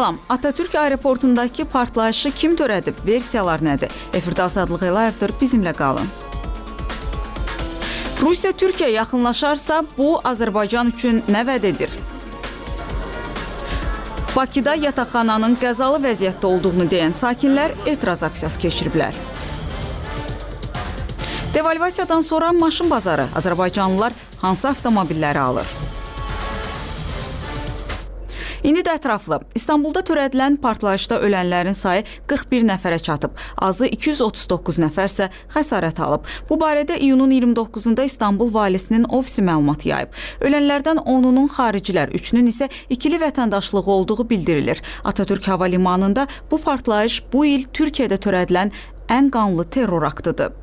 Salam, Atatürk aeroportundakı partlayışı kim törədib? Versiyalar nədir? Efirdə Azadlıq Əlayevdir, bizimlə qalın. Rusiya Türkiyə yaxınlaşarsa, bu Azərbaycan üçün nə vəd edir? Bakıda yataqxananın qəzalı vəziyyətdə olduğunu deyən sakinlər etiraz aksiyası keçiriblər. Devalvasiyadan sonra maşın bazarı, Azərbaycanlılar hansı avtomobilləri alır? İndi də ətraflı. İstanbulda törədilən partlayışda ölənlərin sayı 41 nəfərə çatıb. Azı 239 nəfərsə xəsarət alıb. Bu barədə iyunun 29-da İstanbul valisinin ofisi məlumat yayıb. Ölənlərdən 10-unun xaricilər, 3-ünün isə ikili vətəndaşlığı olduğu bildirilir. Atatürk Hava Limanında bu partlayış bu il Türkiyədə törədilən ən qanlı terror aktıdır.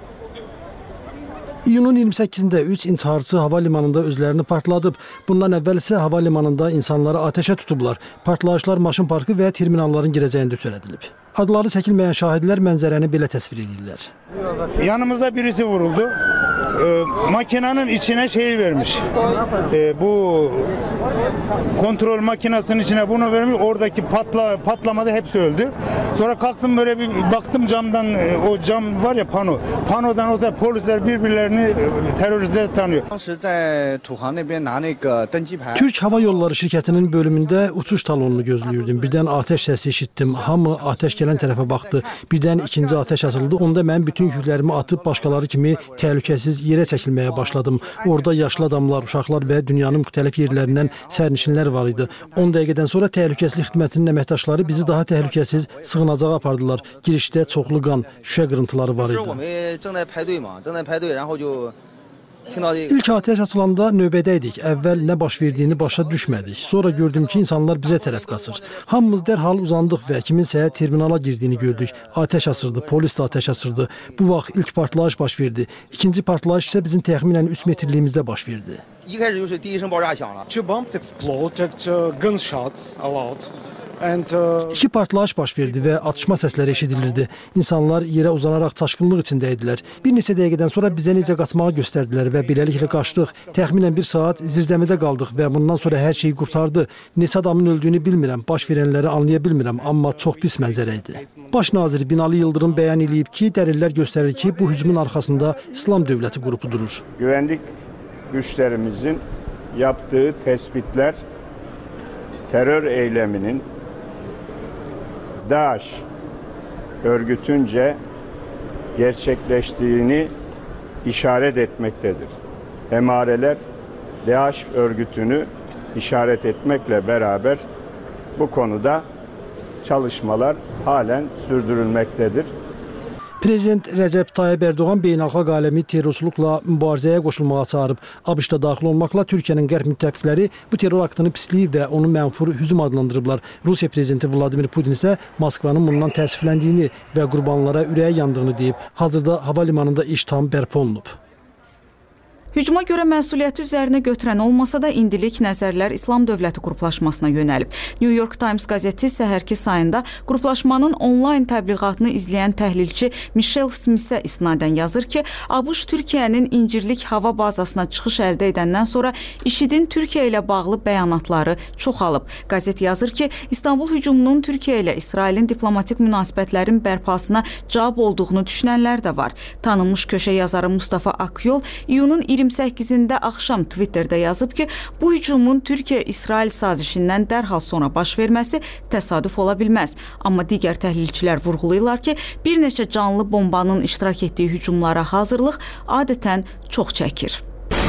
İyunun 28-də 3 intiharçı hava limanında özlərini partladıb. Bundan əvvəl isə hava limanında insanları ateşə tutublar. Partlayışlar maşın parkı və terminalların girəcəyində törədilib. Adları çəkilməyən şahidlər mənzərəni belə təsvir edirlər. Yanımızda birisi vuruldu. Makinenin içine şeyi vermiş. Bu kontrol makinesinin içine bunu vermiş. Oradaki patlamada hepsi öldü. Sonra kalktım böyle bir baktım camdan, o cam var ya pano. Panodan o da polisler birbirlerini teröristler tanıyor. Türk Hava Yolları şirkətinin bölümündə uçuş talonunu gözləyirdim. Birdən ateş səsi eşitdim. Hamı ateş gələn tərəfə baxdı. Birdən ikinci ateş açıldı. Onda mən bütün yüklərimi atıb başqaları kimi təhlükəsiz yerə çəkilməyə başladım. Orada yaşlı adamlar, uşaqlar və dünyanın müxtəlif yerlərindən sərnişinlər var idi. 10 dəqiqədən sonra təhlükəsizlik xidmətinin əməkdaşları bizi daha təhlükəsiz sığınacağa apardılar. Girişdə çoxlu qan, şüşə qırıntıları var idi. İlk ateş açılanda növbədəydik. Əvvəl nə baş verdiyini başa düşmədik. Sonra gördüm ki, insanlar bizə tərəf qaçır. Hamımız dərhal uzandıq və kiminsə terminala girdiyini gördük. Ateş açırdı, polis də ateş açırdı. Bu vaxt ilk partlayış baş verdi. İkinci partlayış isə bizim təxminən 3 metrliyimizdə baş verdi. İki partlayış baş verdi və atışma səsləri eşidilirdi. İnsanlar yerə uzanaraq çaşqınlıq içində idilər. Bir neçə dəqiqədən sonra bizə necə qaçmağı göstərdilər və beləliklə qaçdıq. Təxminən 1 saat zirzəmidə qaldıq və bundan sonra hər şeyi qurtardı. Neçə adamın öldüyünü bilmirəm, baş verənləri anlaya bilmirəm, amma çox pis mənzərə idi. Baş nazir Binali Yıldırım bəyan edib ki, dəlillər göstərir ki, bu hücumun arxasında İslam Dövləti qrupu durur. Güvenlik güçlerimizin yaptığı tespitler terör eyleminin DAEŞ örgütünce gerçekleştiğini işaret etmektedir. Emareler DAEŞ örgütünü işaret etmekle beraber bu konuda çalışmalar halen sürdürülmektedir. Prezident Rəcəb Tayyib Erdoğan beynəlxalq aləmi terrorçuluqla mübarizəyə qoşulmağa çağırıb. ABŞ-da daxil olmaqla Türkiyənin qərb müttəfiqləri bu terror aktını pisliyi və onu mənfur hücum adlandırıblar. Rusiya prezidenti Vladimir Putin isə Moskvanın bundan təəssüfləndiyini və qurbanlara ürəyi yandığını deyib. Hazırda hava limanında iş tam bərpa olunub. Hücuma görə məsuliyyəti üzərinə götürən olmasa da indilik nəzərlər İslam Dövləti qruplaşmasına yönəlib. New York Times qəzeti səhərki sayında qruplaşmanın onlayn təbliğatını izləyən təhlilçi Michelle Smithə isnadən yazır ki, ABŞ Türkiyənin İncirlik hava bazasına çıxış əldə edəndən sonra IŞİD-in Türkiyə ilə bağlı bəyanatları çoxalıb. Qəzet yazır ki, İstanbul hücumunun Türkiyə ilə İsrailin diplomatik münasibətlərin bərpasına cavab olduğunu düşünənlər də var. Tanınmış köşə yazarı Mustafa Akyol iyunun 28-də axşam Twitterdə yazıb ki, bu hücumun Türkiyə-İsrail sazişindən dərhal sonra baş verməsi təsadüf ola bilməz. Amma digər təhlilçilər vurğulayırlar ki, bir neçə canlı bombanın iştirak etdiyi hücumlara hazırlıq adətən çox çəkir.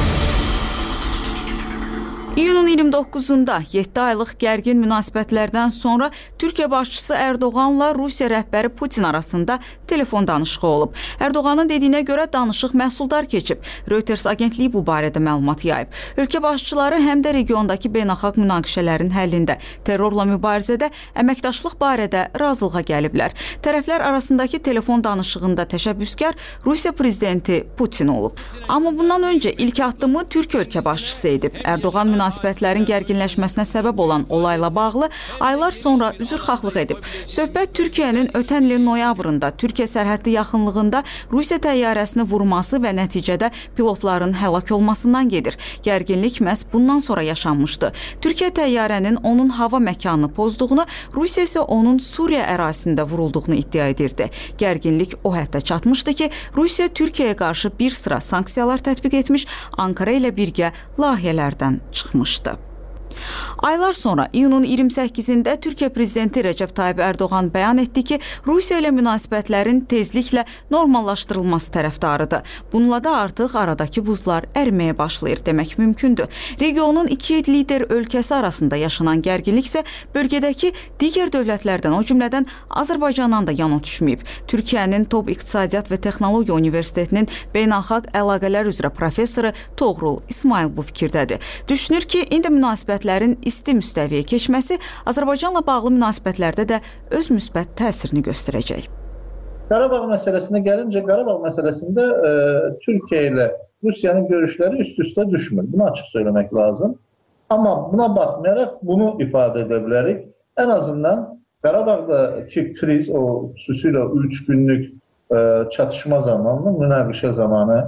İyunun 29-da 7 aylıq gərgin münasibətlərdən sonra Türkiyə başçısı Erdoğanla Rusiya rəhbəri Putin arasında telefon danışığı olub. Erdoğanın dediyinə görə danışıq məhsuldar keçib. Reuters agentliyi bu barədə məlumat yayıb. Ölkə başçıları həm də regiondakı beynəlxalq münaqişələrin həllində, terrorla mübarizədə əməkdaşlıq barədə razılığa gəliblər. Tərəflər arasındakı telefon danışığında təşəbbüskar Rusiya prezidenti Putin olub. Amma bundan öncə ilk addımı Türk ölkə başçısı edib. Erdoğan münasibətlərin gərginləşməsinə səbəb olan olayla bağlı aylar sonra üzrxahlıq edib. Söhbət Türkiyənin ötən ilin noyabrında Türkiyə sərhəddi yaxınlığında Rusiya təyyarəsini vurması və nəticədə pilotların həlak olmasından gedir. Gərginlik məhz bundan sonra yaşanmışdı. Türkiyə təyyarənin onun hava məkanını pozduğunu, Rusiya isə onun Suriya ərazisində vurulduğunu iddia edirdi. Gərginlik o həddə çatmışdı ki, Rusiya Türkiyəyə qarşı bir sıra sanksiyalar tətbiq etmiş, Ankara ilə birgə layihələrdən çıxmışdı. Aylar sonra iyunun 28-də Türkiyə prezidenti Rəcəb Tayyib Ərdoğan bəyan etdi ki, Rusiya ilə münasibətlərin tezliklə normallaşdırılması tərəfdarıdır. Bununla da artıq aradakı buzlar əriməyə başlayır demək mümkündür. Regionun iki lider ölkəsi arasında yaşanan gərginlik isə bölgədəki digər dövlətlərdən, o cümlədən Azərbaycandan da yana düşməyib. Türkiyənin Top İqtisadiyyat və Texnologiya Universitetinin beynəlxalq əlaqələr üzrə professoru Toğrul İsmail bu fikirdədir. Düşünür ki, indi münasibətlərin isti müstəviyə keçməsi Azərbaycanla bağlı münasibətlərdə də öz müsbət təsirini göstərəcək. Qarabağ məsələsinə gəlincə, Qarabağ məsələsində Türkiyə ilə Rusiyanın görüşləri üst-üstə düşmür. Bunu açıq söyləmək lazım. Amma buna baxmayaraq bunu ifadə edə bilərik. Ən azından Qarabağdakı kriz, o xüsusilə 3 günlük çatışma zamanı, münaqişə zamanı,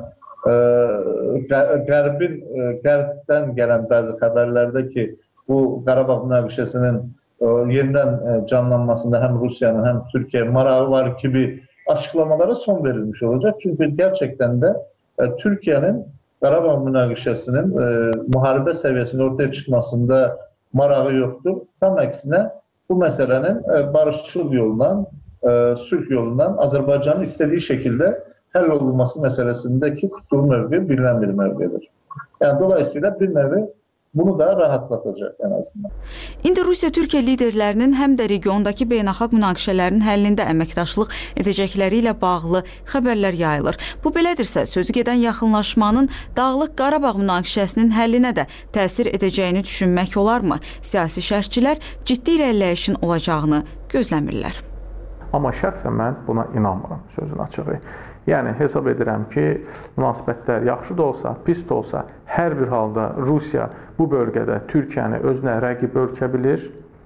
Qərbdən gələn bəzi xəbərlərdə ki, bu Qarabağ münaqişəsinin yenidən canlanmasında həm Rusiyanın, həm Türkiyə marağı var kimi açıqlamalara son verilmiş olacaq. Çünki gerçəkdən də Türkiyənin Qarabağ münaqişəsinin müharibə səviyyəsində ortaya çıxmasında marağı yoxdur. Tam əksinə bu məsələnin barışçıl yolundan, sülh yolundan Azərbaycanın istədiyi şəkildə həll olunması məsələsindəki tutduğu mövqe bilinən bir mövqedir. Yəni, dolayısıyla bir növü bunu da rahatlatacaq ən azından. İndi Rusiya-Türkiyə liderlərinin həm də regiondakı beynəlxalq münaqişələrin həllində əməkdaşlıq edəcəkləri ilə bağlı xəbərlər yayılır. Bu belədirsə, sözü gedən yaxınlaşmanın Dağlıq Qarabağ münaqişəsinin həllinə də təsir edəcəyini düşünmək olarmı? Siyasi şərhçilər ciddi irəliləyişin olacağını gözləmirlər. Amma şəxsən mən buna inanmıram, sözün açığı. Yəni, hesab edirəm ki, münasibətlər yaxşı da olsa, pis də olsa, hər bir halda Rusiya bu bölgədə Türkiyəni özünə rəqib ölkə bilir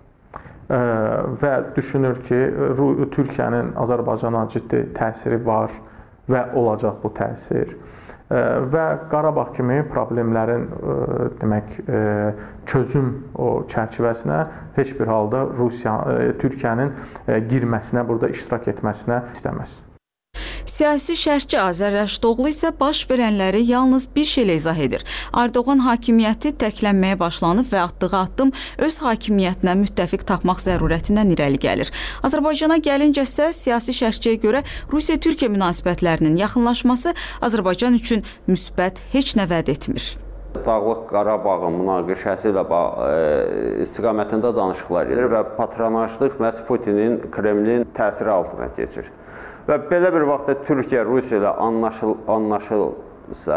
və düşünür ki, Türkiyənin Azərbaycana ciddi təsiri var və olacaq bu təsir. Və Qarabağ kimi problemlərin demək, çözüm çərçivəsinə heç bir halda Türkiyənin girməsinə, burada iştirak etməsinə istəməz. Siyasi şərhçi Azər Rəşdoğlu isə baş verənləri yalnız bir şeylə izah edir. Erdoğan hakimiyyəti təklənməyə başlanıb və atdığı addım öz hakimiyyətinə müttəfiq tapmaq zərurətindən irəli gəlir. Azərbaycana gəlincəsə, siyasi şərhçiyə görə Rusiya-Türkiyə münasibətlərinin yaxınlaşması Azərbaycan üçün müsbət heç nə vəd etmir. Dağlıq Qarabağın münaqişəsi ilə istiqamətində danışıqlar gedir və patronajlıq məhz Putinin, Kremlin təsiri altına keçir. Və belə bir vaxtda Türkiyə Rusiya ilə anlaşılsa,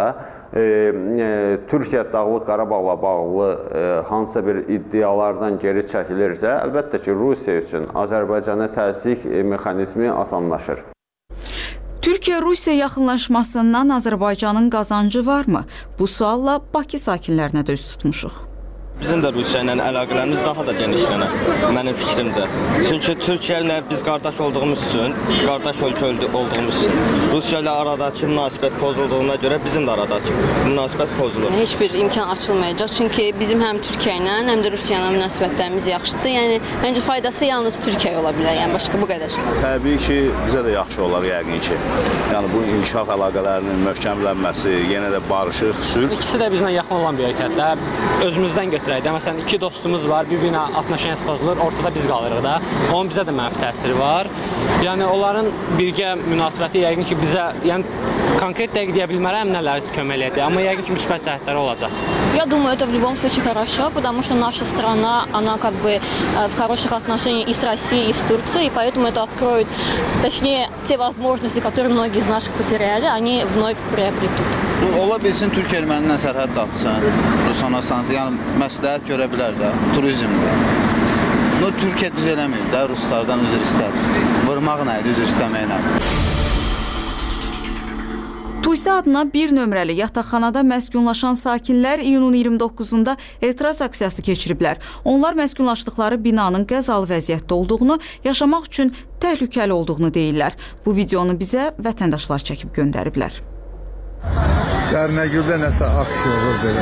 Türkiyə Dağlıq Qarabağla bağlı hansısa bir iddialardan geri çəkilirsə, əlbəttə ki, Rusiya üçün Azərbaycana təzyiq mexanizmi asanlaşır. Türkiyə-Rusiya yaxınlaşmasından Azərbaycanın qazancı varmı? Bu sualla Bakı sakinlərinə də üz tutmuşuq. Bizim də Rusiya ilə əlaqələrimiz daha da genişlənər, mənim fikrimcə. Çünki Türkiyə ilə biz qardaş olduğumuz üçün, qardaş ölkə olduğumuz üçün, Rusiya ilə aradakı münasibət pozulduğuna görə bizim də aradakı münasibət pozulur. Heç bir imkan açılmayacaq, çünki bizim həm Türkiyə ilə, həm də Rusiya ilə münasibətlərimiz yaxşıdır. Yəni, məncə faydası yalnız Türkiyəyə ola bilər, yəni başqa bu qədər. Təbii ki, bizə də yaxşı olar yəqin ki. Yəni, bu inkişaf əlaqələrinin möhkəmlənməsi, yenə də barışıq, sülh. İkisi də bizlə yaxın olan bir ölkədə, özümüzdən götürək. Məsələn, iki dostumuz var, bir-birinə atnaşıyan pozulur, ortada biz qalırıq da. Onun bizə də mənfi təsiri var. Yəni, onların birgə münasibəti yəqin ki, bizə, yəni, konkret dəqiq deyə bilmərəm nələr kömək eləyəcək, amma yəqin ki, müsbət cəhətləri olacaq. Я думаю, это в любом случае хорошо, потому что наша страна, она как бы в хороших отношениях и с Россией, и с Турцией, и поэтому это откроет, точнее, те возможности, которые многие из наших потеряли, они вновь приобретут. Ola bilsin Türkiyə ermənindən sərhəd atsın, Rusana sansın, yəni məsləhət görə bilər də, turizmdir. Türkiyə düz eləməyib də, Ruslardan üzr istədir. Vurmaq nə idi, üzr istəmək nə idi? Tuysa adına bir nömrəli yataqxanada məskunlaşan sakinlər iyunun 29-da etiraz aksiyası keçiriblər. Onlar məskunlaşdıqları binanın qəzalı vəziyyətdə olduğunu, yaşamaq üçün təhlükəli olduğunu deyirlər. Bu videonu bizə vətəndaşlar çəkib göndəriblər. Dərnəgüldə nəsə aksiya olur belə.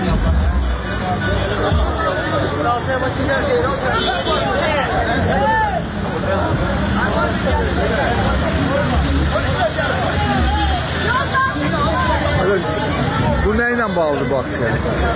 Bu nə ilə bağlıdır bu aksiya?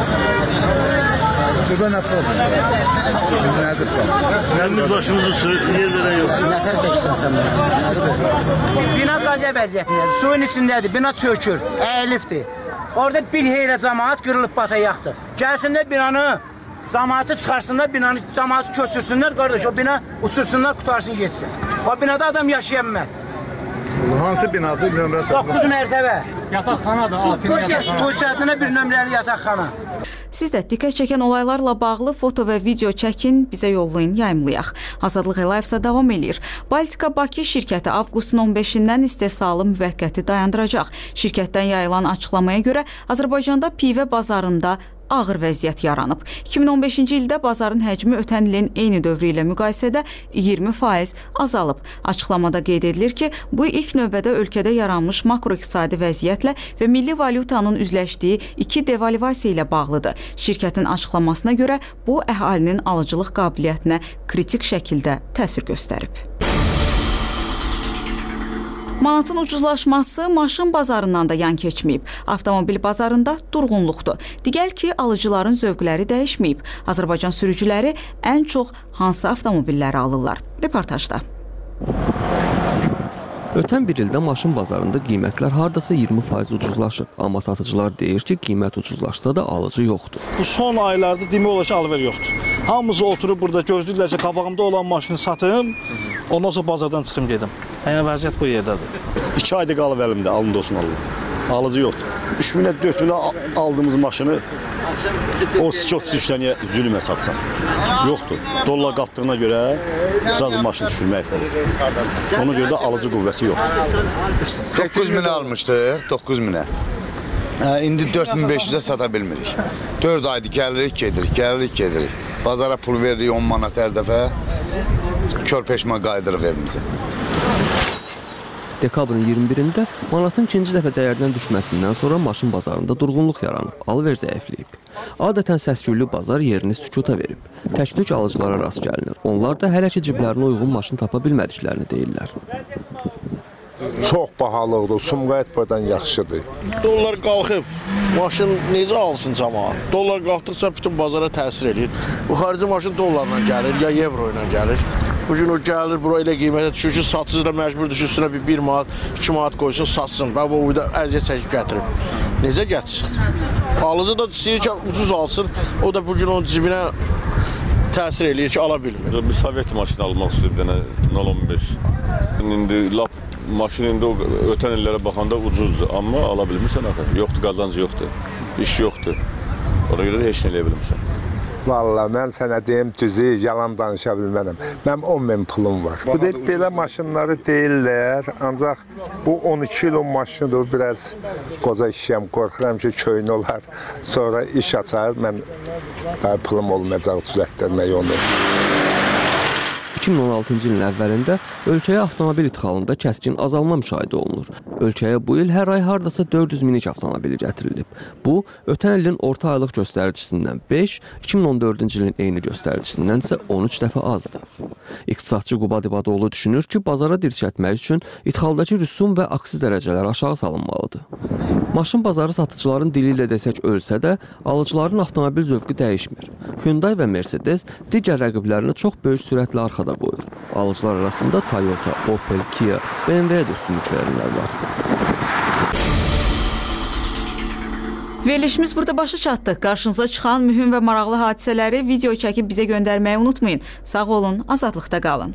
Burada nə problem? Nədir problem? Nədir başımızı yerlərə yox. Nətər çəkirsən sən bunu? Bina qaziyə vəziyyətindədir, suyun içindədir, bina çökür, əyilibdir. Orada bir heylə cəmaat qırılıb batayaqdır. Gəlsinlər binanı, cəmaatı çıxarsınlar, binanı cəmaatı köçürsünlər, qardaş, o bina uçursunlar, qutarsın geçsin. O binada adam yaşaya bilməz. Hansı binadır, nömrəsi? 9 mərtəbə. Yataqxanadır, Tuysa adına bir nömrəli yataqxana. Siz də diqqət çəkən olaylarla bağlı foto və video çəkin, bizə yollayın, yayımlayaq. Azadlıq Live isə davam edir. Baltika Bakı şirkəti avqustun 15-dən istehsalı müvəqqəti dayandıracaq. Şirkətdən yayılan açıqlamaya görə Azərbaycanda pivə bazarında ağır vəziyyət yaranıb. 2015-ci ildə bazarın həcmi ötən ilin eyni dövrü ilə müqayisədə 20% azalıb. Açıqlamada qeyd edilir ki, bu ilk növbədə ölkədə yaranmış makroiqtisadi vəziyyətlə və milli valyutanın üzləşdiyi 2 devalvasiya ilə bağlıdır. Şirkətin açıqlamasına görə bu əhalinin alıcılıq qabiliyyətinə kritik şəkildə təsir göstərib. Manatın ucuzlaşması maşın bazarından da yan keçməyib. Avtomobil bazarında durğunluqdur. Digər ki, alıcıların zövqləri dəyişməyib. Azərbaycan sürücüləri ən çox hansı avtomobilləri alırlar? Reportajda. Ötən bir ildə maşın bazarında qiymətlər hardasa 20% ucuzlaşıb. Amma satıcılar deyir ki, qiymət ucuzlaşsa da alıcı yoxdur. Bu son aylarda demək olar ki, alver yoxdur. Hamısı oturub burada gözləyirlər ki, qabağımda olan maşını satım, ondan sonra bazardan çıxım gedim. Yəni vəziyyət bu yerdədir. 2 ayda qalıb əlimdə, alın olsun Allah. Alıcı yoxdur. 3000-ə 4000-ə aldığımız maşını o skot düşləniyə zülmə satsan. Yoxdur. Dollar qalxdığına görə sırazı maşını düşürmək olur. Ona görə də alıcı qüvvəsi yoxdur. 9000-ə almışdıq, 9000-ə. İndi 4500-ə sata bilmirik. 4 aydır gəlirik, gedirik. Bazara pul veririk 10 manat hər dəfə. Körpeşmə qaydırıq evimizə. Dekabrın 21-də manatın ikinci dəfə dəyərdən düşməsindən sonra maşın bazarında durğunluq yaranıb, alver zəifləyib. Adətən səs-küylü bazar yerini sükuta verib. Tək-tük alıcılara rast gəlinir. Onlar da hələ ki ciblərinə uyğun maşın tapa bilmədiklərini deyirlər. Çox bahalıqdır, Sumqayıt buradan yaxşıdır. Dollar qalxıb, maşın necə alsın cəmaat? Dollar qalxdıqca bütün bazara təsir edir. Bu xarici maşın dollarla gəlir, ya evro ilə gəlir. Bugün o gəlir, bura elə qiymətə düşür ki, satıcı da məcbur düşür, üstünə 1 manat, 2 manat qoysun, satsın. Və bu da əziyyət çəkib gətirib. Necə gətirsin? Alıcı da istəyir ki, ucuz alsın, o da bugün onun cibinə təsir eləyir ki, ala bilmir. Bir Sovet maşını almaq istəyir, bir dənə 015. İndi lap maşın indi ötən illərə baxanda ucuzdur, amma ala bilmirsən axı. Yoxdur, qazancı yoxdur, iş yoxdur. Ona görə də heç nə eləyə bilmirsən. Vallahi mən sənə deyim düzü, yalan danışa bilmənəm. Mənim 10.000 pulum var. Bu da belə maşınları deyirlər, ancaq bu 12 kilo maşınıdır, biraz qoca işləyəm, qorxuram ki, köynə olar. Sonra iş açar, mən pulum olmayacaq düzəltdirmək onu. 2016-cı ilin əvvəlində ölkəyə avtomobil idxalında kəskin azalma müşahidə olunur. Ölkəyə bu il hər ay hardasa 400 minik avtomobili gətirilib. Bu, ötən ilin orta aylıq göstəricisindən 5, 2014-cü ilin eyni göstəricisindən isə 13 dəfə azdır. İqtisadçı Qubad İbadoğlu düşünür ki, bazara dirçətmək üçün idxaldakı rüsum və aksiz dərəcələri aşağı salınmalıdır. Maşın bazarı satıcıların dili ilə desək ölsə də, alıcıların avtomobil zövqü dəyişmir. Hyundai və Mercedes digər rəqiblərini çox böyük sürətlə arxada qoyur. Alıcılar arasında Toyota, Opel, Kia, BMW-yə də üstünlük verenlər var. Verilişimiz burada başa çatdı. Qarşınıza çıxan mühüm və maraqlı hadisələri video çəkib bizə göndərməyi unutmayın. Sağ olun, azadlıqda qalın.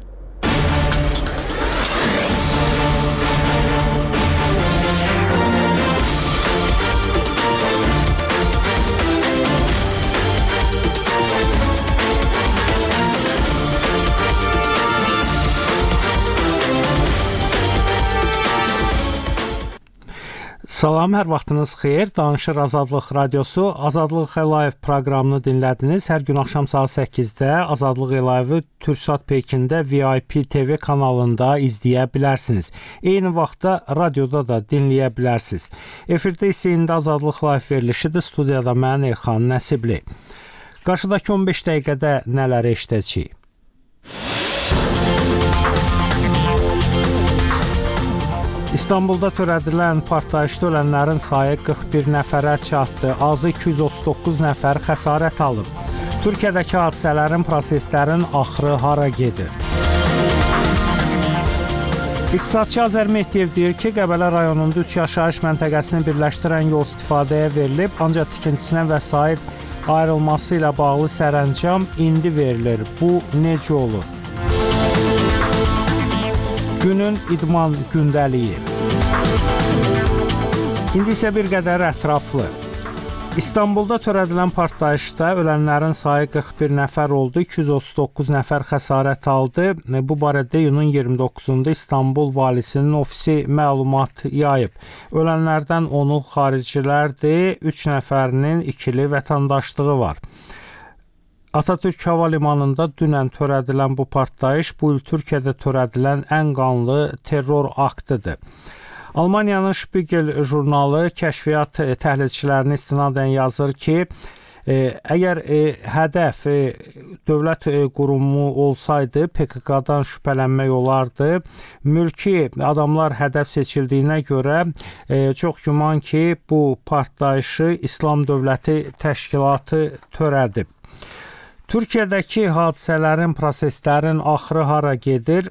Salam, hər vaxtınız xeyir. Danışır Azadlıq Radiosu. Azadlıq Live proqramını dinlədiniz. Hər gün axşam saat 8-də Azadlıq Live-ı Türksat Pekində VIP TV kanalında izləyə bilərsiniz. Eyni vaxtda radioda da dinləyə bilərsiniz. Efirdə isə indi Azadlıq Live verilişidir. Studiyada mən Elxan Nəsibli. Qarşıdakı 15 dəqiqədə nələr eşidəcəyik? İstanbulda törədilən partlayışda ölənlərin sayı 41 nəfərə çatdı. Azı 239 nəfər xəsarət alıb. Türkiyədəki hadisələrin, proseslərin axırı hara gedir? İqtisadçı Azər Mehdiyev deyir ki, Qəbələ rayonunda 3 yaşayış məntəqəsini birləşdirən yol istifadəyə verilib, ancaq tikintisinə vəsait ayrılması ilə bağlı sərəncam indi verilir. Bu necə olur? Günün idman gündəliyi. İndi isə bir qədər ətraflı. İstanbulda törədilən partlayışda ölənlərin sayı 41 nəfər oldu, 239 nəfər xəsarət aldı. Bu barədə iyunun 29-da İstanbul valisinin ofisi məlumat yayıb. Ölənlərdən 10-u xaricilərdir, 3 nəfərinin ikili vətəndaşlığı var. Atatürk Hava Limanında dünən törədilən bu partlayış bu il Türkiyədə törədilən ən qanlı terror aktıdır. Almaniyanın Spiegel jurnalı kəşfiyyat təhlilçilərinə istinadən yazır ki, əgər hədəf dövlət qurumu olsaydı PKK-dan şübhələnmək olardı. Mülki adamlar hədəf seçildiyinə görə çox güman ki, bu partlayışı İslam Dövləti Təşkilatı törədib. Türkiyədəki hadisələrin, proseslərin axırı hara gedir?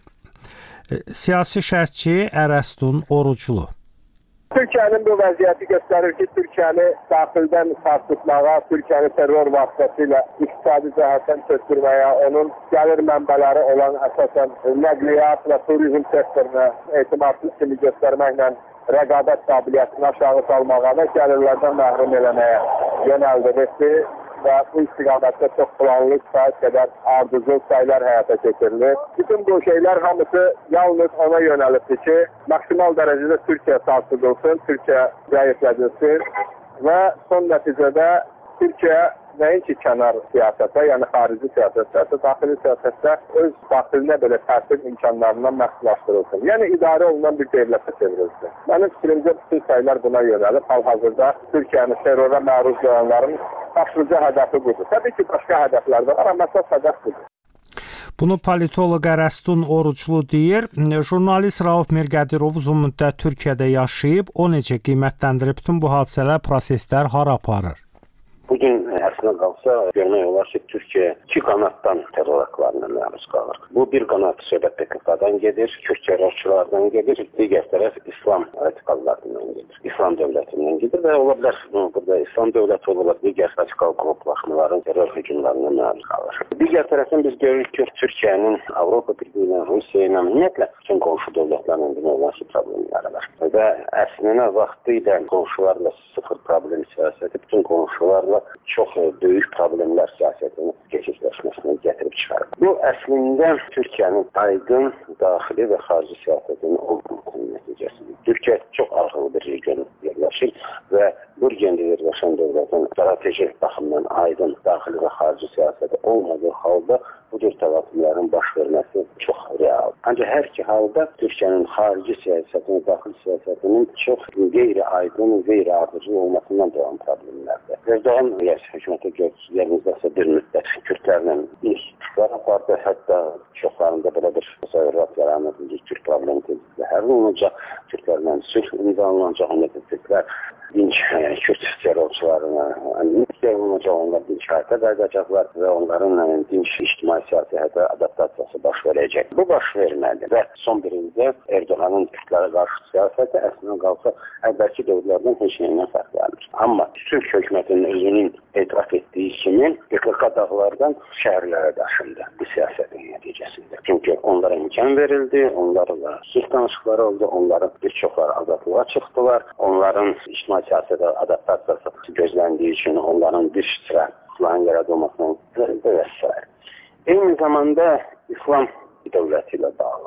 Siyasi şərhçi Ərəstun Oruclu. Türkiyənin bu vəziyyəti göstərir ki, Türkiyəni daxildən sarsıtmağa, Türkiyəni terror vasitəsilə iqtisadi cəhətdən çökdürməyə, onun gəlir mənbələri olan əsasən nəqliyyat və turizm sektoruna etimadsız kimi göstərməklə rəqabət qabiliyyətini aşağı salmağa və gəlirlərdən məhrum eləməyə yönəldilmişdir. Və bu istiqamətdə çox planlı kifayət qədər ardıcıl saylar həyata keçirilir. Bütün bu şeylər hamısı yalnız ona yönəlibdir ki, maksimal dərəcədə Türkiyə sarsıdılsın, Türkiyə zəiflədilsin və son nəticədə Türkiyə nəinki kənar siyasətdə, yəni xarici siyasətdə, daxili siyasətdə öz daxilinə belə təsir imkanlarından məhdudlaşdırılsın. Yəni idarə olunan bir dövlətə çevrilsin. Mənim fikrimcə bütün saylar buna yönəlib. Hal-hazırda Türkiyəni terrora məruz qoyanların başlıca hədəfi budur. Təbii ki, başqa hədəflər var, amma əsas hədəf budur. Bunu politoloq Ərəstun Oruclu deyir. Jurnalist Rauf Mirqədirov uzun müddət Türkiyədə yaşayıb. O necə qiymətləndirib bütün bu hadisələr, proseslər hara aparır? Bugün əslində qalsa görmək olar ki, Türkiyə iki qanatdan terror aktlarına məruz qalır. Bu bir qanat söhbət PKK-dan gedir, Kürt terrorçulardan gedir, digər tərəf İslam radikallarından gedir, İslam dövlətindən gedir və ola bilər burada İslam dövləti ola digər radikal qruplaşmaların terror hücumlarına məruz qalır. Digər tərəfdən biz görürük ki, Türkiyənin Avropa Birliyi ilə, Rusiya ilə, ümumiyyətlə bütün qonşu dövlətlərlə olan problemləri var. Və əslində vaxtı ilə qonşularla sıfır problem siyasəti, bütün qonşularla çox böyük problemlər siyasətinin keçişləşməsinə gətirib çıxarır. Bu əslində Türkiyənin aydın daxili və xarici siyasətinin olmamasının nəticəsidir. Türkiyə çox ağırlı bir region yerləşir və bu regionda yerləşən dövlətin strateji baxımdan aydın daxili və xarici siyasəti olmadığı halda bu cür təvatümlərin baş verməsi çox real. Ancaq hər iki halda Türkiyənin xarici siyasətinin, daxili siyasətinin çox qeyri-aydın, qeyri-ardıcıl olmasından doğan problemlərdir. Erdoğan hökumətə gördüyünüzdəsə bir müddət Kürtlərlə ilişkiler apardı. Hətta çoxlarında belə bir təsəvvürat yaranır. Türk problemi tezliklə həll olunacaq, Kürtlərlə sülh imzalanacaq, Kürtlər dinç Kürt terrorçularına mütləq olunacaq, onlar dinç həyata qayıdacaqlar və onların dinç ictimai siyasi həyata adaptasiyası baş verəcək. Bu baş vermədi və son bir ildə Erdoğanın Kürtlərə qarşı siyasəti əslində qalsa əvvəlki dövrlərdən heç nəyindən fərqlənir. Amma Türk hökumətinin özünün etiraf etdiyi kimi PKK dağlardan şəhərlərə daşındı bu siyasətin nəticəsində. Çünki onlara imkan verildi, onlarla sülh danışıqları oldu, onların bir çoxları azadlığa çıxdılar, onların ictimai siyasətə adaptasiyası gözləndiyi üçün onların bir sıra silahın yaradılmasına və s. Eyni zamanda İslam dövləti ilə bağlı.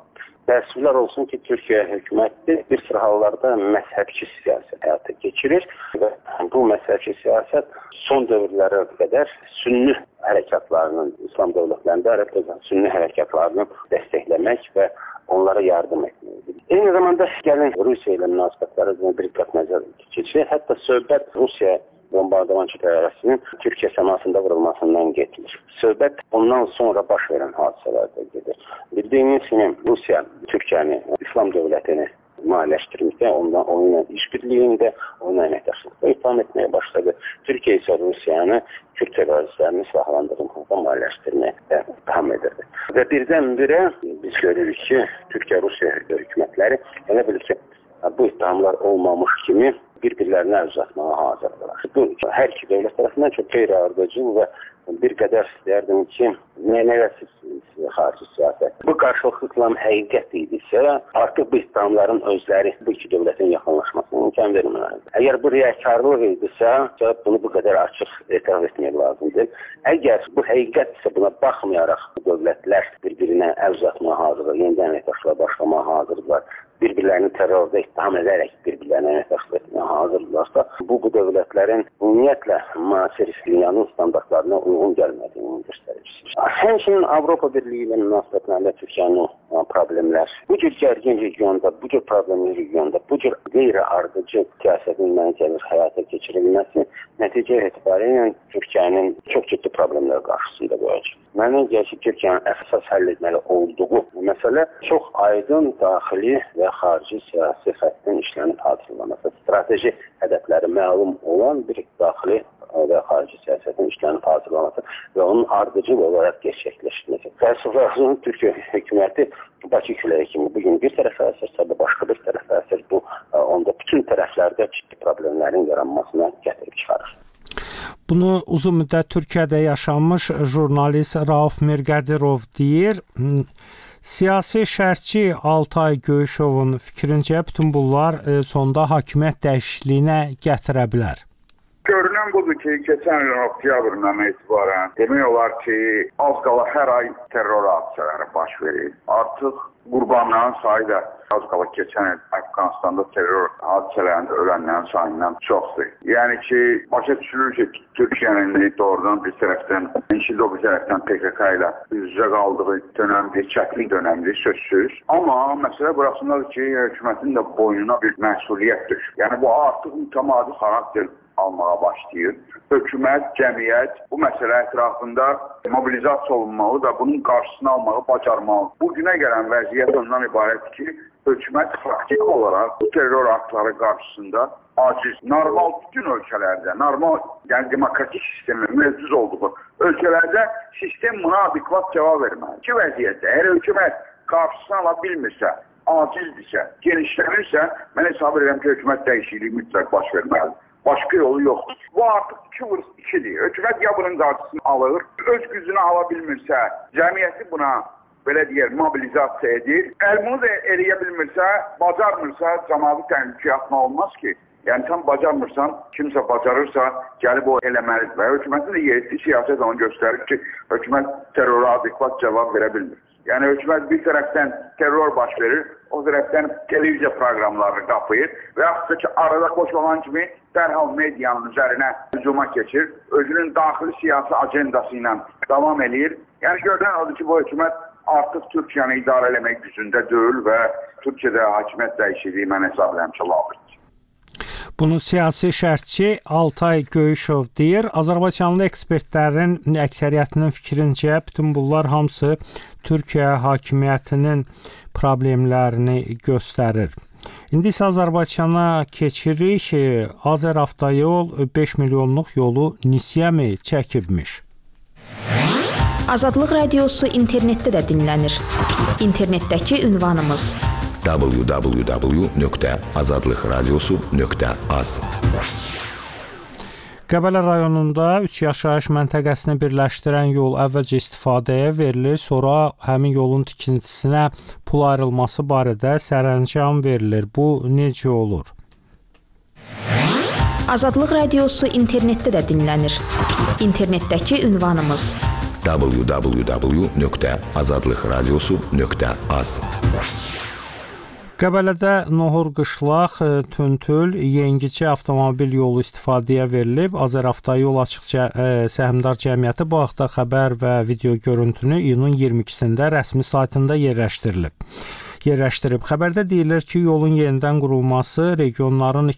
Təəssüflər olsun ki, Türkiyə hökuməti bir sıra hallarda məzhəbçi siyasət həyata keçirir və bu məzhəbçi siyasət son dövrlərə qədər sünni hərəkatlarının, İslam dövlətlərində əlbəttə sünni hərəkatlarını dəstəkləmək və onlara yardım etməkdir. Eyni zamanda gəlin Rusiya ilə münasibətlərə bir diqqət nəzər keçirir. Hətta söhbət Rusiya bombardımançı təyyarəsinin Türkiyə səmasında vurulmasından getmir. Söhbət ondan sonra baş verən hadisələrdə gedir. Bildiyiniz kimi Rusiya Türkiyəni, İslam dövlətini maliyyələşdirməkdə, onunla işbirliyində, onunla əməkdaşlıqda itham etməyə başladı. Türkiyə isə Rusiyanı Kürt teröristlərini silahlandırmaqda maliyyələşdirməkdə itham edirdi. Və birdən-birə biz görürük ki, Türkiyə-Rusiya hökumətləri elə bilir ki, bu ittihamlar olmamış kimi bir-birlərinə uzatmağa hazırdılar. Bu, hər iki dövlət tərəfindən çox qeyri-ardıcıl və bir qədər deyərdim ki, negativ xarici siyasət. Bu qarşılıqlı tutulan həqiqət idisə, artıq bu ittihamların özləri bu iki dövlətin yaxınlaşmasına imkan verməlidir. Əgər bu riyakarlıq idisə, bunu bu qədər açıq etiraf etmək lazımdır. Əgər bu həqiqət isə buna baxmayaraq dövlətlər bir-birinə əl uzatmağa hazırdır, yenidən əməkdaşlığa başlamağa hazırdılar, bir-birlərini terrorda ittiham edərək bir-birlərinə əməkdaşlıq etməyə hazırdılarsa, bu dövlətlərin ümumiyyətlə müasir dünyanın standartlarına uyğun gəlmədiyini göstərir. Həmçinin Avropa Birliyi ilə münasibətlərində Türkiyənin problemlər, bu cür gərgin regionda, bu cür problemli regionda, bu cür qeyri-ardıcı siyasətin mənzəlir həyata keçirilməsi nəticə etibarilə Türkiyənin çox ciddi problemlər qarşısında qoyacaq. Mənə gəlir ki, Türkiyənin əsas həll etməli olduğu məsələ çox aydın daxili və xarici siyasi xəttin işlənib hazırlanması, strateji hədəfləri məlum olan bir daxili və xarici siyasətin işlənib hazırlanması və onun ardıcıl olaraq gerçəkləşdirilməsi. Təəssüflər Türkiyə hökuməti Bakı küləyi kimi bugün bir tərəfə əsirsə, başqa bir tərəfə əsir, bu onda bütün tərəflərdə ciddi problemlərin yaranmasına gətirib çıxarır. Bunu uzun müddət Türkiyədə yaşamış jurnalist Rauf Mirqədirov deyir. Siyasi şərhçi Altay Göyüşovun fikrincə bütün bunlar sonda hakimiyyət dəyişikliyinə gətirə bilər. Görünən budur ki, keçən il oktyabrından etibarən demək olar ki, az qala hər ay terror hadisələri baş verir. Artıq qurbanların sayı da az qala keçən il Əfqanistanda terror hadisələrində ölənlərin sayından çoxdur. Yəni ki, başa düşülür ki, Türkiyənin doğrudan bir tərəfdən, o bir tərəfdən PKK ilə üz-üzə qaldığı dönəmdir, çətin dönəmdir, sözsüz. Amma məsələ burasındadır ki, hökumətin də boynuna bir məsuliyyət düşür. Yəni bu artıq mütəmadi xarakter almağa başlayır. Hökumət, cəmiyyət bu məsələ ətrafında mobilizasiya olunmalı da bunun qarşısını almağı bacarmalı. Bugünə gələn vəziyyət ondan ibarətdir ki, hökumət faktik olaraq bu terror aktları qarşısında aciz. Normal bütün ölkələrdə, normal, yəni demokratik sistemin mövcud olduğu ölkələrdə sistem buna adekvat cavab verməli. İki vəziyyətdə, əgər hökumət qarşısını ala bilmirsə, acizdirsə, genişlənirsə, mən hesab edirəm ki, hökumət dəyişikliyi mütləq baş verməlidir. Başqa yolu yoxdur. Bu artıq 2-2-dir. Hökumət ya bunun qarşısını alır, öz gücünü ala bilmirsə, cəmiyyəti buna belə deyək, mobilizasiya edir. Əgər bunu da eləyə bilmirsə, bacarmırsa, cəmaatı təhlükəyə atmaq olmaz ki. Yəni sən bacarmırsan, kimsə bacarırsa, gəlib o eləməlidir. Və hökumətin də yeritdiyi siyasət onu göstərir ki, hökumət terrora adekvat cavab verə bilmir. Yəni hökumət bir tərəfdən terror baş verir, o tərəfdən televiziya proqramlarını qapıyır və yaxud ki, arada qoşulan kimi dərhal medianın üzərinə hücuma keçir, özünün daxili siyasi agendası ilə davam edir. Yəni görünən odur ki, bu hökumət artıq Türkiyəni idarə eləmək gücündə deyil və Türkiyədə hakimiyyət dəyişikliyi mən hesab edirəm ki, lazımdır. Bunu siyasi şərhçi Altay Göyüşov deyir. Azərbaycanlı ekspertlərin əksəriyyətinin fikrincə bütün bunlar hamısı Türkiyə hakimiyyətinin problemlərini göstərir. İndi isə Azərbaycana keçirik. Azəravtayol 5 milyonluq yolu nisiyəmi çəkibmiş? Azadlıq Radiosu internetdə də dinlənir. İnternetdəki ünvanımız www.azadlıqradiosu.az. Qəbələ rayonunda 3 yaşayış məntəqəsini birləşdirən yol əvvəlcə istifadəyə verilir, sonra həmin yolun tikintisinə pul ayrılması barədə sərəncam verilir. Bu necə olur? Azadlıq Radiosu internetdə də dinlənir. İnternetdəki ünvanımız www.azadlıqradiosu.az. Qəbələdə Nohur Qışlaq, Tüntül, Yengicə avtomobil yolu istifadəyə verilib. Azəravtayol Açıq Səhmdar Cəmiyyəti bu haqda xəbər və video görüntünü iyunun 22-sində rəsmi saytında yerləşdirib. Xəbərdə deyilir ki, yolun yenidən qurulması regionların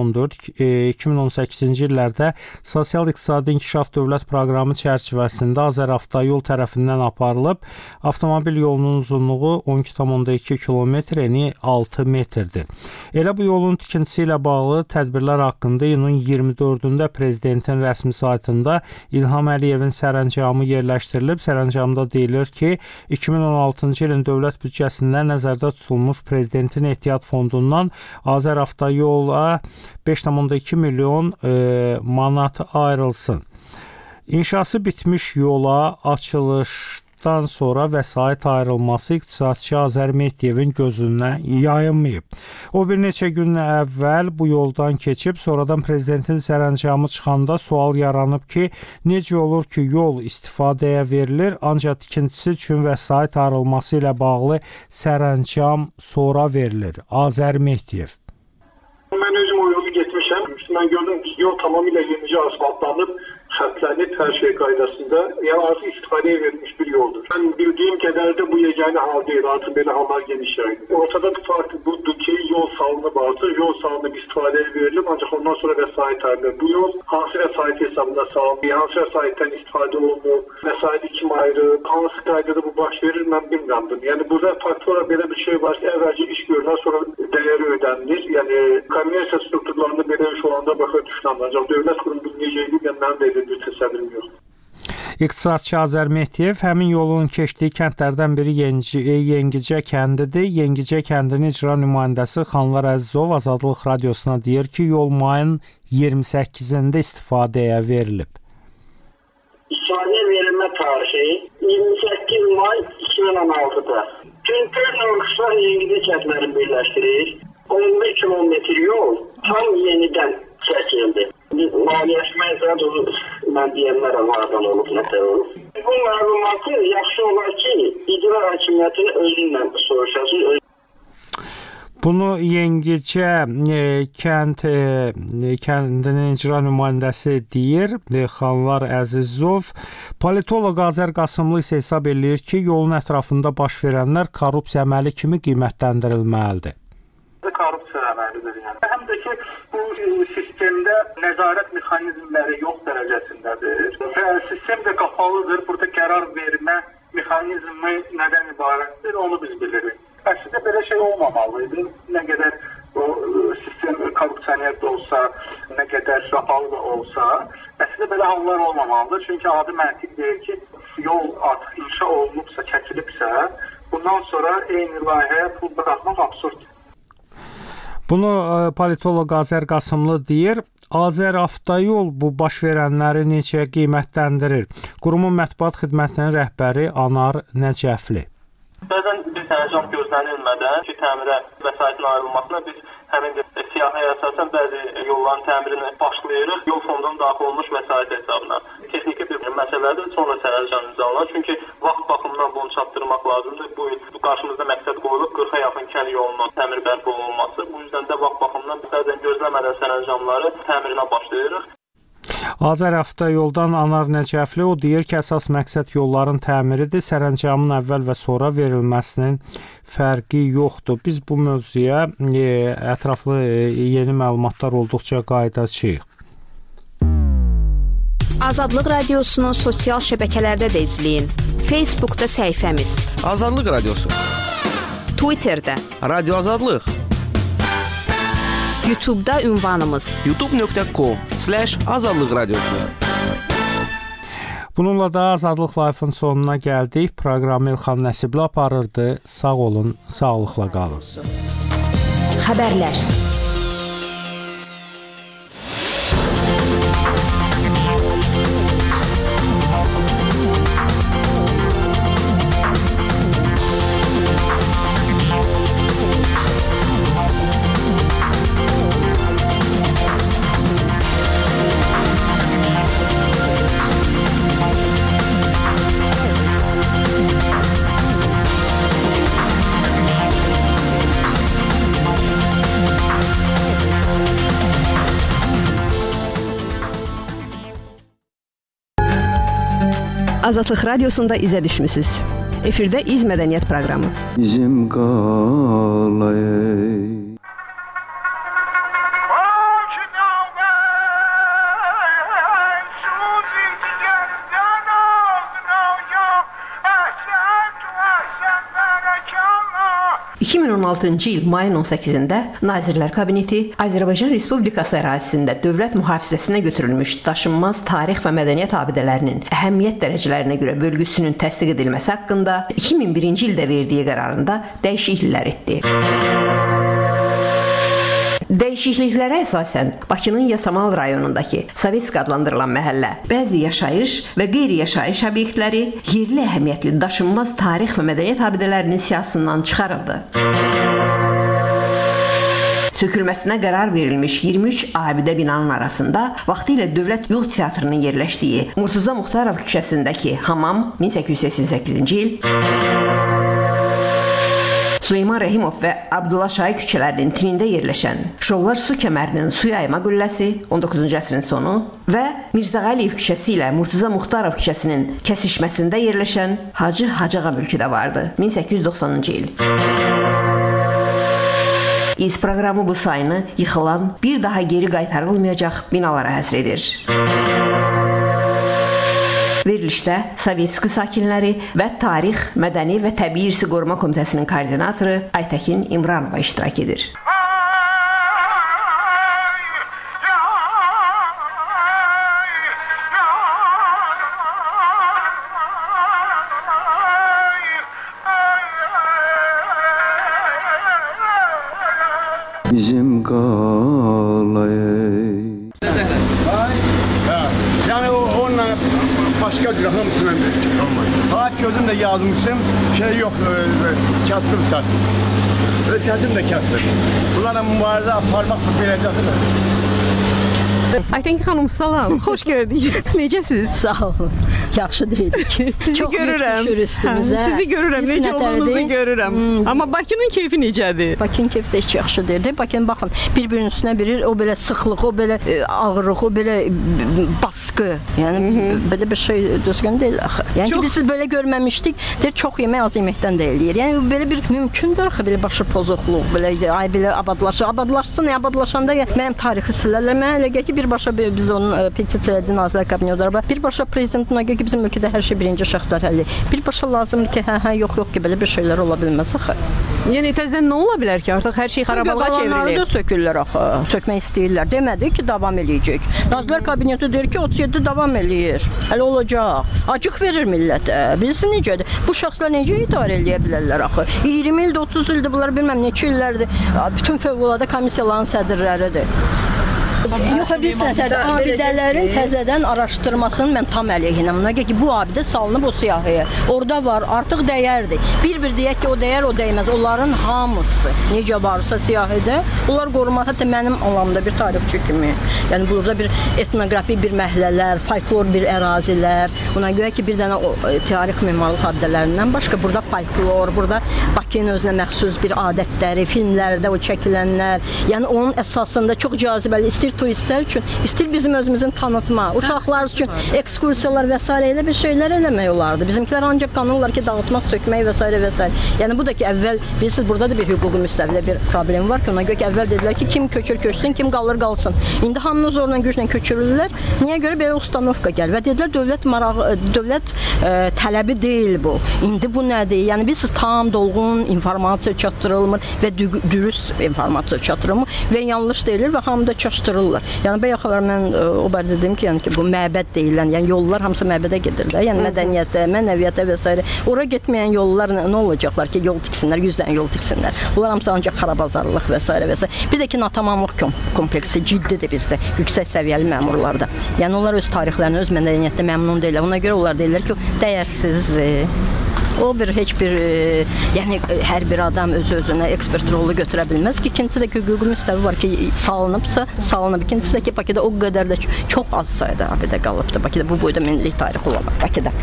2014-2018-ci illərdə Sosial-İqtisadi İnkişaf Dövlət Proqramı çərçivəsində Azəravtayol tərəfindən aparılıb. Avtomobil yolunun uzunluğu 12,2 km, eni 6 metrdir. Elə bu yolun tikintisi ilə bağlı tədbirlər haqqında iyunun 24-də Prezidentin rəsmi saytında İlham Əliyevin sərəncamı yerləşdirilib. Sərəncamda deyilir ki, 2016-cı ilin dövlət büdcəsindən nəzərdə tutulmuş Prezidentin ehtiyat fondundan Azəravtayola 5,2 milyon manat ayrılsın. İnşası bitmiş yola açılışdan sonra vəsait ayrılması iqtisadçı Azər Mehdiyevin gözünə yayınmayıb. O bir neçə gün əvvəl bu yoldan keçib, sonradan Prezidentin sərəncamı çıxanda sual yaranıb ki, necə olur ki, yol istifadəyə verilir, ancaq tikintisi üçün vəsait ayrılması ilə bağlı sərəncam sonra verilir. Azər Mehdiyev. Mən özüm o yolu getmişəm. Mən gördüm ki, yol tamamilə yenicə asfaltlanıb, xətlənib hər şey qaydasında. Yəni artıq istifadəyə verilmiş bir yoldur. Mən bildiyim qədər də bu yeganə hal deyil. Artıq belə hallar geniş yayılır. Ortada fark budur ki, yol salınıb artıq. Yol salınıb istifadəyə verilib, ancaq ondan sonra vəsait ayrılır. Bu yol hansı vəsait hesabında salınıb, hansı vəsaitdən istifadə olunub, vəsaiti kim ayırıb, hansı qaydada bu baş verir, mən bilmirəm. Yəni burada faktor belə bir şey var ki, əvvəlcə iş görülər, sonra dəyəri ödənilir. Yəni kommersiya strukturlarında belə iş olanda baxır düşünürəm. Ancaq dövlət qurumu necə edib, yəni mənim də elə bir təsəvvürüm yox. İqtisadçı Azər Mehdiyev həmin yolun keçdiyi kəndlərdən biri Yengicə kəndidir. Yengicə kəndinin icra nümayəndəsi Xanlar Əzizov Azadlıq Radiosuna deyir ki, yol mayın 28-də istifadəyə verilib. İstifadəyə verilmə tarihi 28 may 2016-da. Tüntül Nohur Yengicə kəndlərini birləşdirir. 11 kilometr yol tam yenidən çəkildi. Maliyyələşmə zaten mən deyənlər vardan olub, nətər olub. Bu məlumatı yaxşı olar ki, icra hakimiyyətini özündən soruşasın. Bunu Yengicə kəndinin icra nümayəndəsi deyir, Xanlar Əzizov. Politoloq Azər Qasımlı isə hesab eləyir ki, yolun ətrafında baş verənlər korrupsiya əməli kimi qiymətləndirilməlidir. Korrupsiya əməlidir. Yəni. Həm də ki, bu sistemdə nəzarət mexanizmləri yox dərəcəsindədir və sistem də qapalıdır. Burada qərar vermə mexanizmi nədən ibarətdir, onu biz bilirik. Əslində belə şey olmamalıydı. Nə qədər o sistem korrupsioner də olsa, nə qədər qapalı da olsa, əslində belə hallar olmamalıdır. Çünki adi məntiq deyir ki, yol artıq inşa olunubsa, çəkilibsə, bundan sonra eyni layihəyə pul buraxmaq absurddur. Bunu politoloq Azər Qasımlı deyir. Azəravtayol bu baş verənləri necə qiymətləndirir? Qurumun mətbuat xidmətinin rəhbəri Anar Nəcəfli. Bəzən bir sərəncam gözlənilmədən ki, təmirə vəsaitin ayrılmasına biz həmin siyahıya əsasən bəzi yolların təmirini başlayırıq, yol fondunun daxil olmuş vəsait hesabına. Texniki bir məsələdir, sonra sərəncam imzalanır. Çünki vaxt baxımından bunu çatdırmaq lazımdır. Bu il qarşımızda məqsəd qoyulub 40-a yaxın kənd yolunun təmir bərpa olunması. Bu yüzdən də vaxt baxımından bəzən gözləmədən sərəncamları təmirinə başlayırıq. Azəravtayoldan Anar Nəcəfli o deyir ki, əsas məqsəd yolların təmiridir. Sərəncamın əvvəl və sonra verilməsinin fərqi yoxdur. Biz bu mövzuya ətraflı yeni məlumatlar olduqca qayıdacağıq. Azadlıq Radiosunu sosial şəbəkələrdə də izləyin. Facebookda səhifəmiz Azadlıq Radiosu, Twitterdə Radio Azadlıq, YouTube'da ünvanımız youtube.com/Azadlıq Radiosu. Bununla da Azadlıq Live-ın sonuna gəldik. Proqramı İlxan Nəsibli aparırdı. Sağ olun, sağlıqla qalın. Xəbərlər. Azadlıq Radiosunda izə düşmüsünüz. Efirdə İz Mədəniyyət proqramı. Bizim qalay. – 2016-cı il mayın 18-də Nazirlər Kabineti Azərbaycan Respublikası ərazisində dövlət mühafizəsinə götürülmüş daşınmaz tarix və mədəniyyət abidələrinin əhəmiyyət dərəcələrinə görə bölgüsünün təsdiq edilməsi haqqında 2001-ci ildə verdiyi qərarında dəyişikliklər etdi. Dəyişikliklərə əsasən Bakının Yasamal rayonundakı Sovetsk adlandırılan məhəllə, bəzi yaşayış və qeyri-yaşayış obyektləri yerli əhəmiyyətli daşınmaz tarix və mədəniyyət abidələrinin siyahısından çıxarıldı. Sökülməsinə qərar verilmiş 23 abidə binanın arasında vaxtilə Dövlət Yol Teatrının yerləşdiyi Murtuza Muxtarov küçəsindəki Hamam 1888-ci il, Süleyman Rəhimov və Abdullah Şahi küçələrinin tinində yerləşən Şollar su kəmərinin su yayma qülləsi 19-cu əsrin sonu və Mirzə Əliyev küçəsi ilə Murtuza Muxtarov küçəsinin kəsişməsində yerləşən Hacı Hacıağa mülkü də vardı 1890-cı il. İz proqramı bu sayını yıxılan, bir daha geri qaytarılmayacaq binalara həsr edir. Verilişdə Sovetski sakinləri və Tarix, Mədəni və Təbii İrsi Qoruma Komitəsinin koordinatoru Aytəkin İmranova iştirak edir. Bizim qalay. Yəni onunla başqa cür hamısına Hayat gözümdə yazmışım, şey yox, kəsdim səs. Səsim də kəsdim. Bunlarla mübarizə aparmaq biləcəkdir. Aytən xanım, salam, xoş gördük. Necəsiz? Sağ olun. Yaxşı deyilik. Sizi görürəm. Sizi görürəm, necə olduğunuzu görürəm. Amma Bakının keyfi necədir? Bakının keyfi də heç yaxşı deyil. Bakının baxın, bir-birinin üstünə birir, o belə sıxlıq, o belə ağırlıq, o belə baskı. Yəni belə bir şey düzgün deyil axı. Yəni ki, biz belə görməmişdik. Deyir, çox yemək az yeməkdən də eləyir. Yəni belə bir mümkündür axı, belə başı pozuqluq, belə ay belə abadlaşır. Abadlaşsın, abadlaşanda mənim tarixi silərlər. Mənə elə gəlir ki, birbaşa biz onun petisiya edin Nazirlər Kabineti birbaşa prezidentin ki, bizim ölkədə hər şey birinci şəxslər həll edir. Birbaşa lazımdır ki, yox ki, belə bir şeylər ola bilməz axı. Yəni təzədən nə ola bilər ki, artıq hər şey xarabalığa çevrilir? Qalanları da sökürlər axı, sökmək istəyirlər. Demədi ki, davam eləyəcək. Nazirlər Kabineti deyir ki, 37 davam eləyir. Hələ olacaq. Acıq verir millətə. Bilsin necədir? Bu şəxslər necə idarə eləyə bilərlər axı? 20 ildir, 30 ildir, bunlar bilməm neçə illərdir. Bütün fövqəladə komissiyaların sədrləridir. Yox, bilsin, abidələrin təzədən araşdırmasını mən tam əleyhinəm. Ona ki, bu abidə salınıb o siyahıya. Orada var, artıq dəyərdir. Bir deyək ki, o dəyər, o dəyməz. Onların hamısı necə varsa siyahıda, onlar qorunmalı. Hətta mənim alanımda bir tarixçi kimi. Yəni, burada bir etnoqrafik bir məhəllələr, folklor bir ərazilər. Buna görə ki, bir dənə tarix memarlıq abidələrindən başqa burada folklor, burada Bakının özünə məxsus bir adətləri, filmlərdə o çəkilənlər. Yəni, onun əsasında çox cazibəli, istəyir turistlər üçün, istəyir bizim özümüzün tanıtma, uşaqlar üçün ekskursiyalar və s. elə bir şeylər eləmək olardı. Bizimkilər ancaq qanırlar ki, dağıtmaq, sökmək və s. və s. Yəni, bu da ki, əvvəl, bilirsiniz, burada da bir hüquqi müstəvidə bir problem var ki, ona görə ki, əvvəl dedilər ki, kim köçsün, kim qalır, qalsın. İndi hamını zorla güclə köçürürlər. Niyə görə belə ustanovka gəlir? Və dedilər, dövlət tələbi deyil bu. İndi bu nədir? Yəni, bilirsiniz, tam dolğun informasiya çatdırılmır və dürüst informasiya çatdırılmır və yanlış deyilir və hamı da çaşdırılır. Yəni, bəyaxalar mən o barədə dedim ki, yəni ki, bu məbəd deyilən, yəni yollar hamısı məbədə gedirlər. Yəni, mədəniyyətə, mənəviyyətə və s. Ora getməyən yollar nə olacaqlar ki, yol tiksinlər, 100 dənə yol tiksinlər. Bunlar hamısı ancaq xarabazarlıq və s. və s. Bir də ki, natamamlıq kompleksi ciddidir bizdə, yüksək səviyyəli məmurlarda. Yəni, onlar öz tarixlərini, öz mədəniyyətdə məmnun deyirlər. Ona görə onlar deyirlər ki, dəyərsizdir. O heç bir, yəni hər bir adam öz-özünə ekspert rolu götürə bilməz ki, ikincisi də ki, hüquqi müstəvi var ki, salınıbsa, salınıb. İkincisi də ki, Bakıda o qədər də çox az sayda abidə qalıbdır. Bakıda bu boyda milli tarix olaraq Bakıda.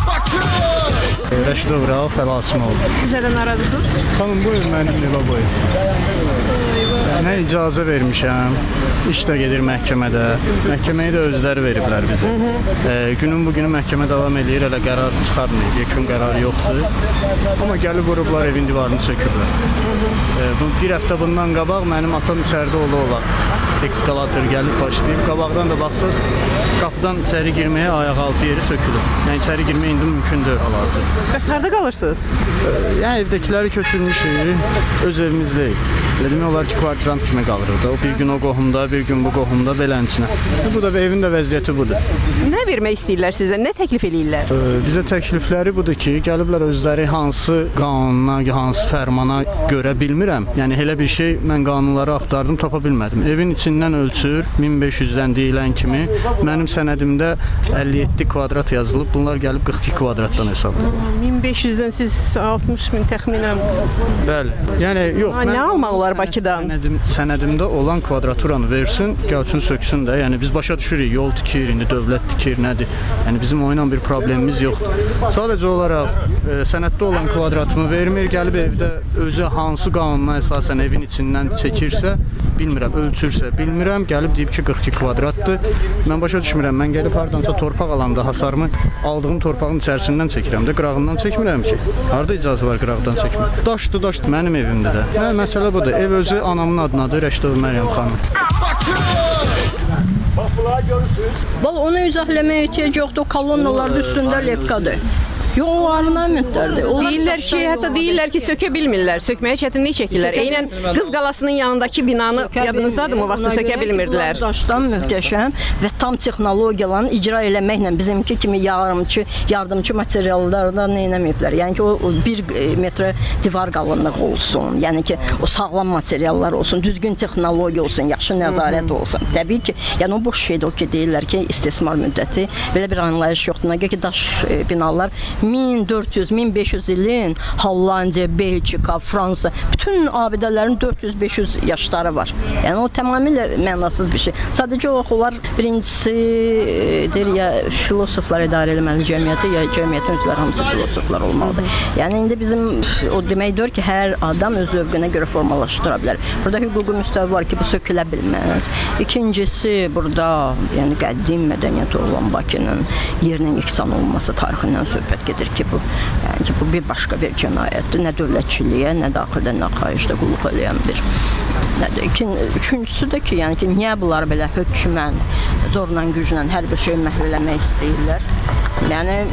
Rəşidov Rauf Əlasimov. Siz nədən aradısınız? Xanım, buyurun, mənim növə buyurun. Nə icazə vermişəm, iş də gedir məhkəmədə. Məhkəməyə də özləri veriblər bizi. Günün bugünü məhkəmə davam edir, hələ qərar çıxarmır, yekun qərar yoxdur. Amma gəlib vurublar, evin divarını söküblər. Bir həftə bundan qabaq mənim atam içəridə ola. Ekskalator gəlib başlayıb. Qabaqdan da baxsaz, qapıdan içəri girməyə ayaq altı yeri sökülür. Yəni içəri girmək indi mümkün deyil hal-hazır. Bəs harda qalırsınız? Yəni evdəkiləri köçürmüşük, öz evimizdəyik. Demək olar ki, kvartirant kimi qalırıq da. Bir gün o qohumda, bir gün bu qohumda, belənçinə. Bu da evin də vəziyyəti budur. Nə vermək istəyirlər sizə? Nə təklif eləyirlər? Bizə təklifləri budur ki, gəliblər özləri hansı qanuna, hansı fərmana görə bilmirəm. Yəni elə bir şey mən qanunları axtardım, tapa bilmədim. Evin içindən ölçür, 1500-dən deyilən kimi. Mənim sənədimdə 57 kvadrat yazılıb, bunlar gəlib 42 kvadratdan hesablayırlar. 1500-dən siz 60.000 təxminən. Bəli. Yəni yox. Nə almaq olar Bakıdan? Sənədimdə olan kvadraturanı versin, gəlsin söksün də. Yəni biz başa düşürük, yol tikir, indi dövlət tikir, nədir? Yəni bizim o ilə bir problemimiz yoxdur. Sadəcə olaraq sənəddə olan kvadratımı vermir, gəlib evdə özü hansı qanuna əsasən evin içindən çəkirsə, bilmirəm, ölçürsə, bilmirəm, gəlib deyib ki, 42 kvadratdır. Mən başa düşmürəm, mən gəlib hardansa torpaq alanda hasarımı aldığım torpağın içərisindən çəkirəm də, qırağından çəkmirəm ki. Harda icazə var qırağdan çəkmək? Daşdır, mənim evimdə də. Məsələ budur, ev özü anamın adınadır, Rəşidov Məryəm xanım. Vallahi onu izahləməyə ehtiyac yoxdur, kolonnalarda üstündə lepkadır. Yollarına müddətdir. Deyirlər ki, hətta deyirlər ki, sökə bilmirlər, sökməyə çətinlik çəkirlər. Eynən Qız Qalasının yanındakı binanı yadınızdadır mı? Vaxtı sökə bilmirdilər. Daşdan möhtəşəm və tam texnologiyalarını icra eləməklə bizimki kimi yardımçı materiallardan nə eləməyiblər. Yəni ki, o 1 metrə divar qalınlığı olsun. Yəni ki, o sağlam materiallar olsun, düzgün texnologiya olsun, yaxşı nəzarət olsun. Təbii ki, yəni o boş şeydir o ki, deyirlər ki, istismar müddəti. Belə bir anlayış yoxdur. Nəgər ki, daş binalar 1400-1500 ilin Hollandiya, Belçika, Fransa, bütün abidələrin 400-500 yaşları var. Yəni o tamamilə mənasız bir şey. Sadəcə onlar birincisi deyir ya filosoflar idarə etməli cəmiyyəti, ya cəmiyyətin üzvləri hamısı filosoflar olmalıdır. Yəni indi bizim o deməkdir ki, hər adam öz zövqünə görə formalaşdıra bilər. Burada hüquqi müstəvi var ki, bu sökülə bilməz. İkincisi burada yəni qədim mədəniyyəti olan Bakının yerinin yeksan olması tarixindən söhbət gedir ki, bu bir başqa bir cinayətdir. Nə dövlətçiliyə, nə daxildə, nə xaricdə qulluq eləyən bir nədir. Üçüncüsü də ki, yəni ki, niyə bunlar belə hökmən, zorla, güclə hər bir şey məhv eləmək istəyirlər? Yəni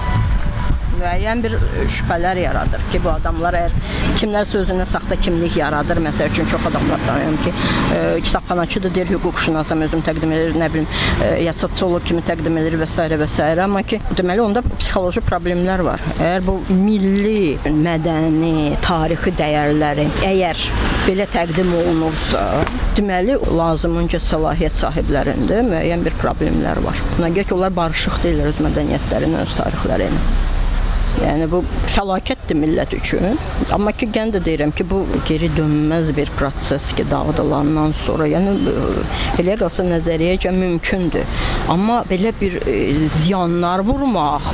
müəyyən bir şübhələr yaradır ki, bu adamlar kimlərsə özünə saxta kimlik yaradır. Məsəl üçün çox adamlar tanıyım ki, kitabxanaçıdır, deyir, hüquqşünasam özüm təqdim edir, nə bilim, ya sosiolog kimi təqdim edir və s. və s. Amma ki, deməli, onda psixoloji problemlər var. Əgər bu milli, mədəni, tarixi dəyərləri əgər belə təqdim olunursa, deməli, lazımınca səlahiyyət sahiblərində müəyyən bir problemlər var. Buna görə ki, onlar barışıq deyirlər öz mədəniyyətlərinin, öz tarixlərinin. Yəni bu fəlakətdir millət üçün. Amma ki, gən də deyirəm ki, bu geri dönməz bir proses ki, dağıdılandan sonra, yəni elə qalsa nəzəriyyəcə mümkündür. Amma belə bir ziyanlar vurmaq,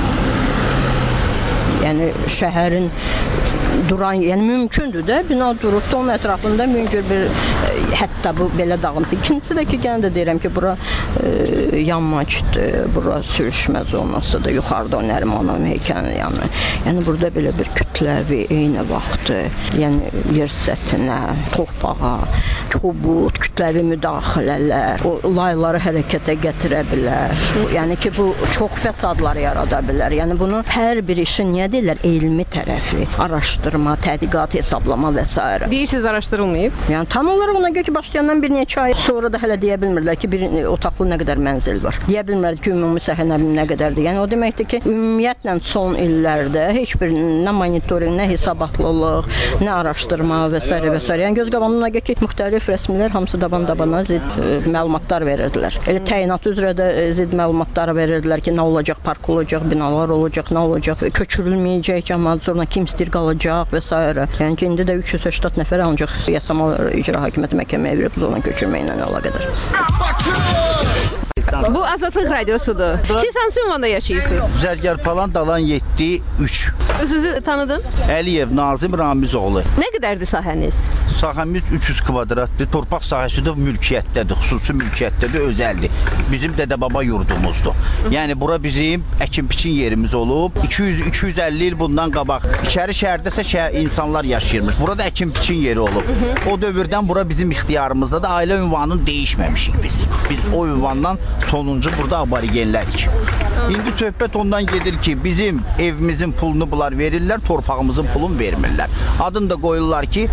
yəni şəhərin duran, yəni mümkündür də, bina durub da onun ətrafında müncür bir hətta bu belə dağıntı. İkincisi də ki, gənə də deyirəm ki, bura yanmaçdır, bura sürüşmə zonasıdır, yuxarıda o Nərimanov heykəlinin yanı. Yəni burada belə bir kütləvi, eyni vaxtı, yəni yer səthinə, torpağa, kobud, kütləvi müdaxilələr, o layları hərəkətə gətirə bilər. Yəni ki, bu çox fəsadlar yarada bilər. Yəni bunu hər bir işin niyə deyirlər? Elmi tərəfi, araşdırma, tədqiqat, hesablama və s. Deyirsiniz, araşdırılmayıb? Yəni tam olaraq ona görə ki, başlayandan bir neçə ay sonra da hələ deyə bilmirlər ki, bir otaqlı nə qədər mənzil var. Deyə bilmirlər ki, ümumi səhə nə qədərdir. Yəni o deməkdir ki, ümumiyyətlə son illərdə heç bir nə monitorinq, nə hesabatlılıq, nə araşdırma və s. və s. Yəni göz qabağına görə ki, müxtəlif rəsmilər hamısı daban-dabana zidd məlumatlar verirdilər. Elə təyinat üzrə də zidd məlumatlar verirdilər ki, nə olacaq, park olacaq, binalar olacaq, nə olacaq, köçürülməyəcək, cəmaət sonra kim istəyir qalacaq və s. Yəni ki, indi də 380 nəfər ancaq Yasamal İcra Hakimiyyəti məhkəməyə verib zona köçürməklə əlaqədar. Bu Azadlıq radiosudur. Siz hansı ünvanda yaşayırsınız? Zərgər Palan Dalan 7-3. Özünüzü tanıdın? Əliyev Nazim Ramizoğlu. Nə qədərdir sahəniz? Sahəmiz 300 kvadratdır. Torpaq sahəsi də mülkiyyətdədir, xüsusi mülkiyyətdədir, özəldir. Bizim dədə-baba yurdumuzdur. Yəni bura bizim əkin-biçin yerimiz olub. 200-250 il bundan qabaq. İçəri şəhərdəsə insanlar yaşayırmış. Burada əkin-biçin yeri olub. O dövrdən bura bizim ixtiyarımızdadır. Ailə ünvanını dəyişməmişik biz. Biz o ünvandan sonuncu burada aborigenlərik. İndi söhbət ondan gedir ki, bizim evimizin pulunu bunlar verirlər, torpağımızın pulunu vermirlər. Adını da qoyurlar ki,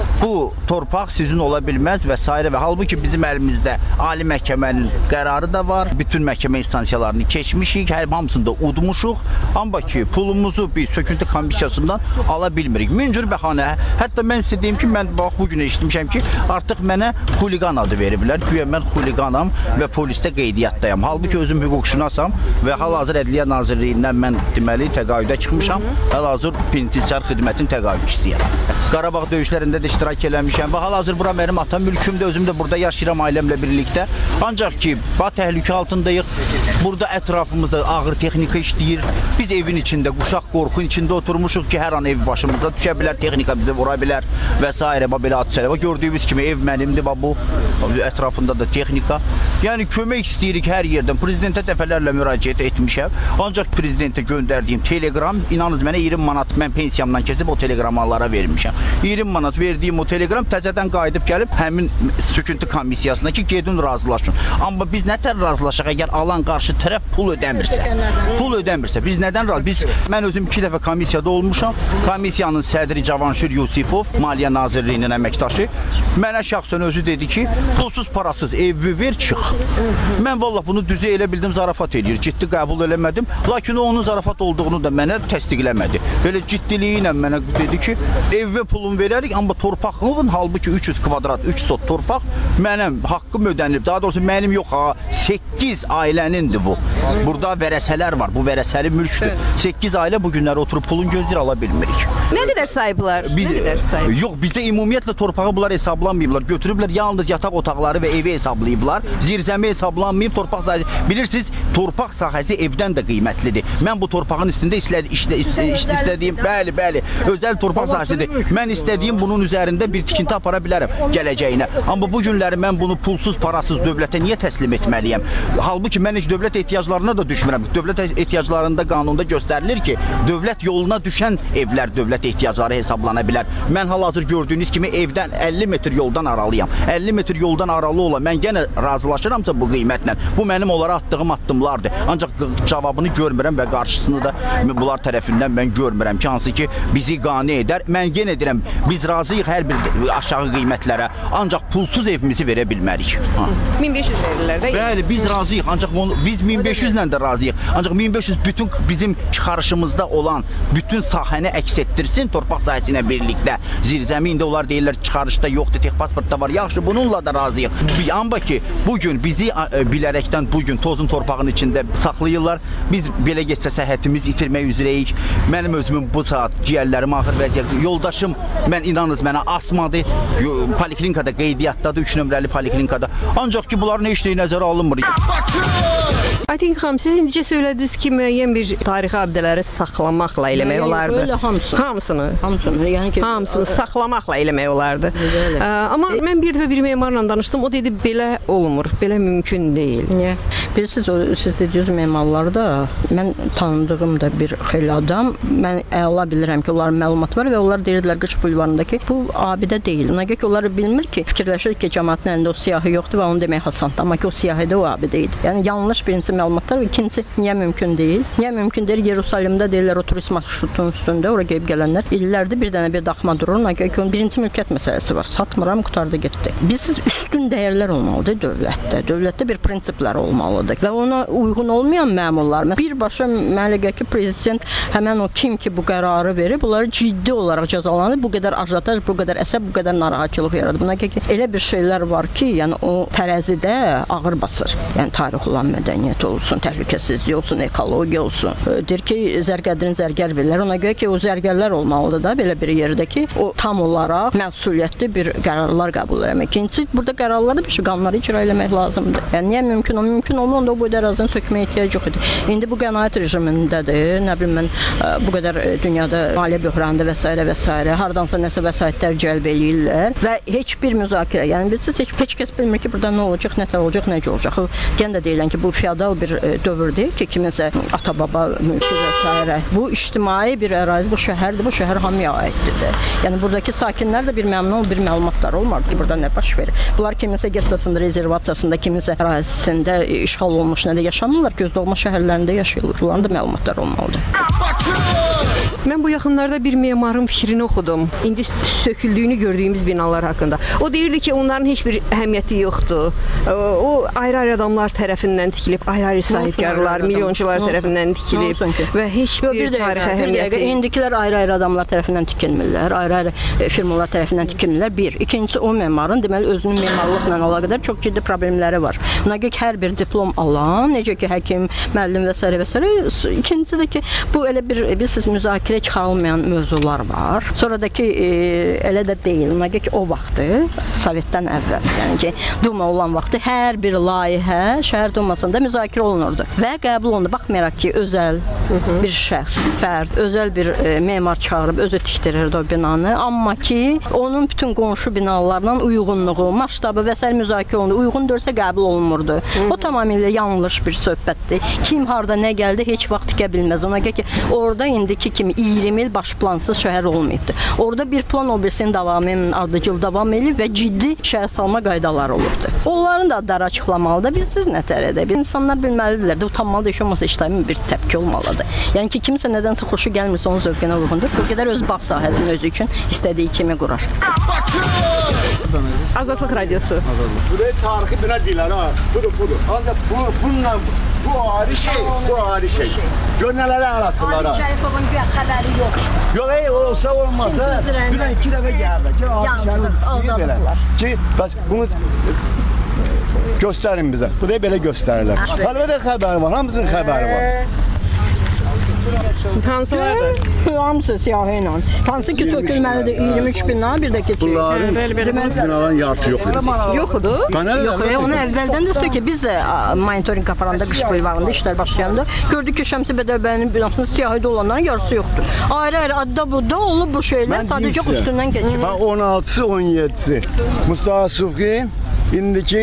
bu torpaq sizin ola bilməz və s. və halbuki bizim əlimizdə Ali Məhkəmənin qərarı da var. Bütün məhkəmə instansiyalarını keçmişik, hər hamısını da udmuşuq. Amma ki, pulumuzu bir söküntü komissiyasından ala bilmirik. Müncür bəhanə. Hətta mən sizə deyim ki, mən bax bugün eşitmişəm ki, artıq mənə xuliqan adı veriblər. Güya mən xuliqanam və polisdə qeydiyyatdayam. Halbuki özüm hüquqşünasam və hal-hazır Ədliyyə Nazirliyindən mən deməli təqaüdə çıxmışam. Hal-hazır penitensiar xidmətin təqaüdçisiyəm. Qarabağ döyüşlərində də iştirak eləmişəm və hal-hazır bura mənim ata mülkümdür. Özüm də burada yaşayıram ailəmlə birlikdə. Ancaq ki, təhlükə altındayıq. Burada ətrafımızda ağır texnika işləyir. Biz evin içində, quşaq qorxun içində oturmuşuq ki, hər an ev başımıza düşə bilər, texnika bizi vura bilər və s. belə hadisələr. Gördüyünüz kimi ev mənimdir bu. Ətrafında da texnika. Yəni kömək istəyirik hər yerdən. Prezidentə dəfələrlə müraciət etmişəm. Ancaq prezidentə göndərdiyim telegram, inanınız mənə 20 manat mən pensiyamdan kesib o teleqramlara vermişəm. 20 manat verdiyim o telegram təzədən qayıdıb gəlib həmin söküntü komissiyasına ki, gedin razılaşın. Amma biz nətər razılaşaq əgər alan qarşı tərəf pul ödəmirsə? Pul ödəmirsə biz nədən razı? Mən özüm 2 dəfə komissiyada olmuşam. Komissiyanın sədri Cavanşir Yusifov, Maliyyə Nazirliyinin əməkdaşı, mənə şəxsən özü dedi ki, pulsuz parasız evi ver, çıx. Mən vallah bunu düzə elə bildim, zarafat eləyir. Ciddi qəbul eləmədim. Lakin o onun zarafat olduğunu da mənə təsdiqləmədi. Belə ciddiliyi ilə mənə dedi ki, evə pulun verərik, amma torpağın halbuki 300 kvadrat, 3 sot torpaq mənim haqqım ödənilib. Daha doğrusu mənim yox, 8 ailənindir bu. Burada vərəsələr var. Bu vərəsəli mülkdür. 8 ailə bu günləri oturub pulun gözləyir ala bilmirik. Nə qədər sahiblər?1500 verirlər də. Bəli, biz razıyıq, ancaq biz 1500 ilə də razıyıq. Ancaq 1500 bütün bizim çıxarışımızda olan bütün sahəni əks etdirsin torpaq sahəsi ilə birlikdə. Zirzəmində onlar deyirlər çıxarışda yoxdur, tek pasportda var. Yaxşı, bununla da razıyıq. Amma ki, bugün bizi bilərəkdən bugün tozun torpağın içində saxlayırlar. Biz belə getsə səhhətimiz itirmək üzrəyik. Mənim özümün bu saat ciyərlərim axır vəziyyətdə. Yoldaşım, mən inanınız mənə asmadı. Poliklinikada qeydiyyatdadır, 3 nömrəli poliklinikada. Ancaq ki, bunların heç nəyi nəzərə alınmır. Aytən xanım, siz indicə söylədiniz ki, müəyyən bir tarixi abidələri saxlamaqla eləmək olardı. Elə hamısını. Hamısını saxlamaqla eləmək olardı. Amma mən bir dəfə bir memarla danışdım, o dedi, belə olmur, belə mümkün deyil. Niyə? Bilirsiniz, siz dediyiniz memarlarda mən tanıdığım da bir xeyli adam, mən əla bilirəm ki, onların məlumatı var və onlar deyirdilər Qış bulvarındakı bu abidə deyil. Ona görə ki, onlar bilmir ki, fikirləşir ki, cəmaətin əlində o siyahı yoxdur və onu demək asandır. Amma ki, o siyahıda o abidə idi. Yəni yanlış birinci məlumatlar və ikinci niyə mümkün deyil? Niyə mümkün deyil? Yeruşalimdə deyirlər o turist marşrutunun üstündə, ora gəlib gələnlər illərdir bir dənə bir daxma durur. Ona görə ki, onun birinci mülkiyyət məsələsi var. Satmıram, qurtardı getdi. Biz üstün dəyərlər olmalıdır dövlətdə. Dövlətdə bir prinsiplər olmalıdır və ona uyğun olmayan məmurlar, birbaşa mənə gəlir ki, prezident həmən o kim ki bu qərarı verib, bunları ciddi olaraq cəzalanır. Bu qədər ajotaj, bu qədər əsəb, bu qədər narahatçılıq yaradır. Buna gəlir ki, elə bir şeylər var ki, yəni o tərəzidə ağır basır. Yəni tarix olan mədəniyyət olsun, təhlükəsizlik olsun, ekologiya olsun. Deyir ki, zərgərdirin zərgər verirlər. Ona görə ki, o zərgərlər olmalıdır da belə bir yerdə ki, o tam olaraq məsuliyyətli bir qərarlar qəbul etmək. İkincisi, burada qərarlarda bir şey qanunları icra etmək lazımdır. Yəni niyə mümkün o? Mümkün olmanda o boyda ərazini sökməyə ehtiyac yox idi. İndi bu qənaət rejimindədir. Nə bilim mən bu qədər dünyada maliyyə böhranında və s. hardansa nəsə vəsaitlər cəlb eləyirlər və heç bir müzakirə, yəni bilirsiniz, heç kəs bilmir ki, burada nə olacaq, nə tər olacaq, necə olacaq. Yenə də deyilən ki, bu feodal bir dövr deyil ki, kiminsə ata-baba mülkü və s. Bu ictimai bir ərazi, bu şəhərdir, bu şəhər hamıya aiddir. Yəni buradakı sakinlər də bir məmnun, bir məlumatları olmadı ki, burada nə baş verir. Bunlar kiminsə getdasında, rezervasiyasında, kiminsə ərazisində işğal olmuş, nə də yaşamırlar, gözdolma şəhərlərində yaşayırlar. Bunların da məlumatları olmalıdır. Mən bu yaxınlarda bir memarın fikrini oxudum. İndi söküldüyünü gördüyümüz binalar haqqında. O deyirdi ki, onların heç bir əhəmiyyəti yoxdur. O ayrı-ayrı adamlar tərəfindən tikilib, ayrı-ayrı sahibkarlar, milyonçular tərəfindən tikilib və heç bir tarixi əhəmiyyəti. İndikilər ayrı-ayrı adamlar tərəfindən tikilmirlər, ayrı-ayrı firmalar tərəfindən tikilmirlər. Bir. İkincisi, o memarın deməli özünün memarlıqla əlaqədar çox ciddi problemləri var. Buna görə ki, hər bir diplom alan, necə ki, həkim, müəllim və s. İkincisi də ki, bu elə bir bilirsiniz, müzakirə çıxarılmayan mövzular var. Sonra da ki, elə də deyil. Ona görə ki, o vaxtı, Sovetdən əvvəl, yəni ki, Duma olan vaxtı hər bir layihə şəhər Dumasında müzakirə olunurdu və qəbul olundu. Baxmayaraq ki, özəl bir şəxs, fərd, özəl bir memar çağırıb, özü tikdirirdi o binanı. Amma ki, onun bütün qonşu binalarla uyğunluğu, maştabı və s. müzakirə olundu. Uyğun dörsə qəbul olunmurdu. O tamamilə yanlış bir söhbətdir. Kim harda nə gəldi, heç vaxt tikə bilməz. Ona görə ki, orada indiki kimi 20 il baş plansız şəhər olmayıbdır. Orada bir plan o birisinin davamı, ardıcıl davam eləyir və ciddi şəhər salma qaydaları olubdur. Onların da adları açıqlamalıdır. Bilirsiniz nə tərədə? İnsanlar bilməlidirlər. Utanmalıdır, heç olmasa ictimai bir təpki olmalıdır. Yəni ki, kimsə nədənsə xoşu gəlmirsə, onun zövqünə uyğundur. O qədər öz bağ sahəsini özü üçün istədiyi kimi qurar. Azadlıq radiosu. Buraya tarixi bina deyirlər ha. Budur. Ancaq bununla bu ayrı şey. Gör nələrə aratdılar ha. Ali Şərifovun xəbəri yox. Yox, olsa olmazsa dünən 2 dəfə gəldi ki, aldadılar. Ki, bəs bunu göstərin bizə. Bu da belə göstərirlər. Əlbəttə xəbəri var, hamısının xəbəri var. Hansılardır? Hamısı siyahı ilə. Hansı ki, sökülməlidir 23 bina, bir də keçir. Bunların binaların yarısı yox idi. Yoxdur. Yox, onu əvvəldən də sökü. Biz də monitoring aparanda qış bulvarında işlər başlayanda gördük ki, Şəmsi Bədəbənin binasının siyahıda olanların yarısı yoxdur. Ayrı-ayrı adda-budda olub bu şeylər, sadəcə üstündən keçir. 16-sı, 17-si. Mustafa Sufqi, indiki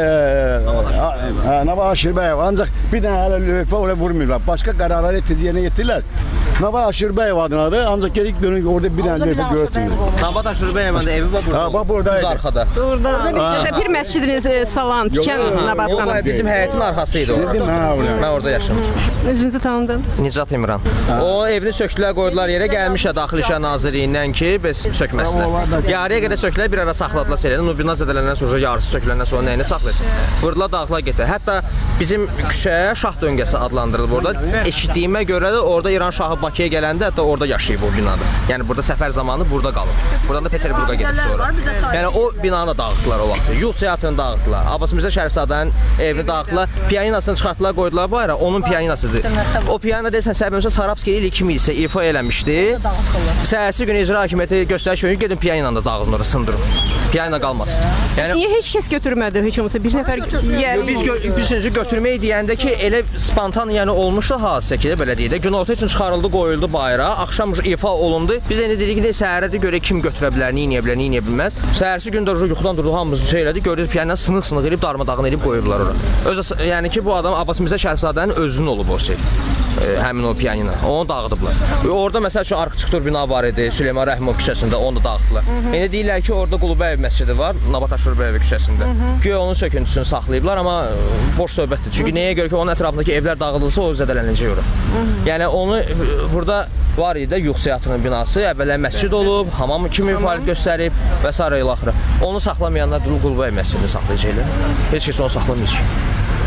Nava Aşırbəyev. Ancaq bir dənə hələ lövhə oraya vurmuyorlar. Başqa qərarları teziyyə getirdiler. Nava Aşırbəyev adınadır. Ancaq gedik görün orada bir dənə lövhə görürsünüz. Nava Aşırbəyev evi var burada. Ha, bak buradaydı. Düz arkada. Orada bir məscidiniz salan, tikən Nabat xanım. Bizim həyətin arxasıydı o. Mən orada yaşamışım. Özünüzü tanıdın? Nicat İmran. O evini söktülər, qoydular yerə, gəlmişə Daxili İşlər Nazirliyindən ki, bəs sökməsinlər. Yarıya qədər söktülər, bir ara saxladılar seləni. O bina zədələndən sonra yarısı söküləndən sonra nəyini saxlasın? Vurdular, dağıtlar getdi. Hətta bizim küçəyə Şah döngəsi adlandırılıb orada. Eşitdiyimə görə də orada İran şahı Bakıya gələndə hətta orada yaşayıb o binada. Yəni burada səfər zamanı burada qalıb. Buradan da Peterburqa gedib sonra. Yəni o binanı da dağıtdılar o vaxt. Yul teatrını dağıtdılar. Abbas Mirzə Şərifzadənin evini dağıtdılar. Pianinasını çıxartdılar, qoydular bu ara. Onun pianinasıdır. O piano desən səbəbimsə Sarabski ilə 2000 isə ifa eləmişdi. Səhərsi günü icra hakimiyyəti göstəriş verir, gedin pianinanı da dağıdın, sındırın. Pianino qalmasın. Yəni niyə heç kəs götürmədi heç olmasa bir nəfər biz götürməyi deyəndə ki, elə spontan yəni olmuşdu hadisə ki, belə deyək də, günorta üçün çıxarıldı, qoyuldu bayıra, axşam ifa olundu. Biz indi dedik ki, səhərədə görə kim götürə bilər, nə edə bilməz. Səhərsi gün də yuxudan durdu, hamımız şey elədi, gördük pianino sınıq edib, darmadağın edib qoyurdular ora. Yəni ki, bu adam Abbas Mirzə Şərifzadənin özünün olub o şey. Həmin o pianino. Onu dağıdıblar. Orada məsəl üçün arxitektur bina var idi, Süleyman Rəhimov küçəsində, onu da dağıtdılar. İndi deyirlər ki, orada Qulubəyev məscidi var, Nabat Aşurbəyev küçəsində. Güya onun söküntüsünü saxlayıblar, amma boş söhbətdir. Çünki nəyə görə ki, onun ətrafındakı evlər dağıdılsa, o zədələnəcək ora. Yəni onu burada var idi də Yuğ teatrının binası, əvvəllər məscid olub, hamam kimi fəaliyyət göstərib və s. ilə axırı. Onu saxlamayanlar Qulubəyev məscidini saxlayacaqlar. Heç kəs onu saxlamayacaq.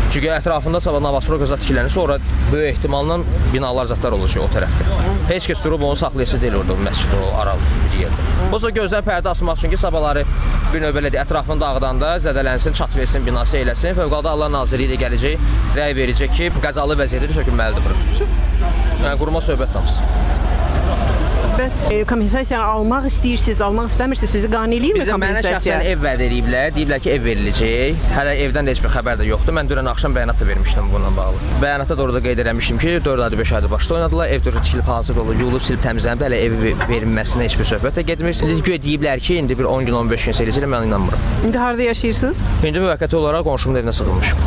Çünki ətrafında sabah Novostroyka zat tikilənir, sonra böyük ehtimalla binalar zatlar olacaq o tərəfdə. Heç kəs durub onu saxlayıcı deyil orada, o məscid, o aralı bir yerdə. Olsa gözdən pərdə asmaq üçün ki, sabahları bir növbələ ətrafını dağıdanda zədələnsin, çat versin, binası eyləsin. Fövqəladə Allah Nazirliyi də gələcək, rəy verəcək ki, qəzalı vəziyyətdə sökülməlidir bura. Yəni, quruma söhbət tapsın. Bəs kompensasiyanı almaq istəyirsiniz, almaq istəmirsiniz, sizi qane eləyirmi kompensasiya? Mənə şəxsən ev vəd ediblər, deyiblər ki, ev veriləcək. Hələ evdən də heç bir xəbər də yoxdur. Mən dünən axşam bəyanat da vermişdim bununla bağlı. Bəyanatda da orada qeyd eləmişdim ki, 4 aydır, 5 aydır başda oynadılar. Ev tikilib hazır olub, yuyulub, silib təmizlənib, hələ ev verilməsinə heç bir söhbət də getmir. İndi deyiblər ki, indi bir 10 gün, 15 gün eləyəcəklər, mən inanmıram. İndi harada yaşayırsınız? İndi müvəqqəti olaraq qonşumun evinə sığınmışam.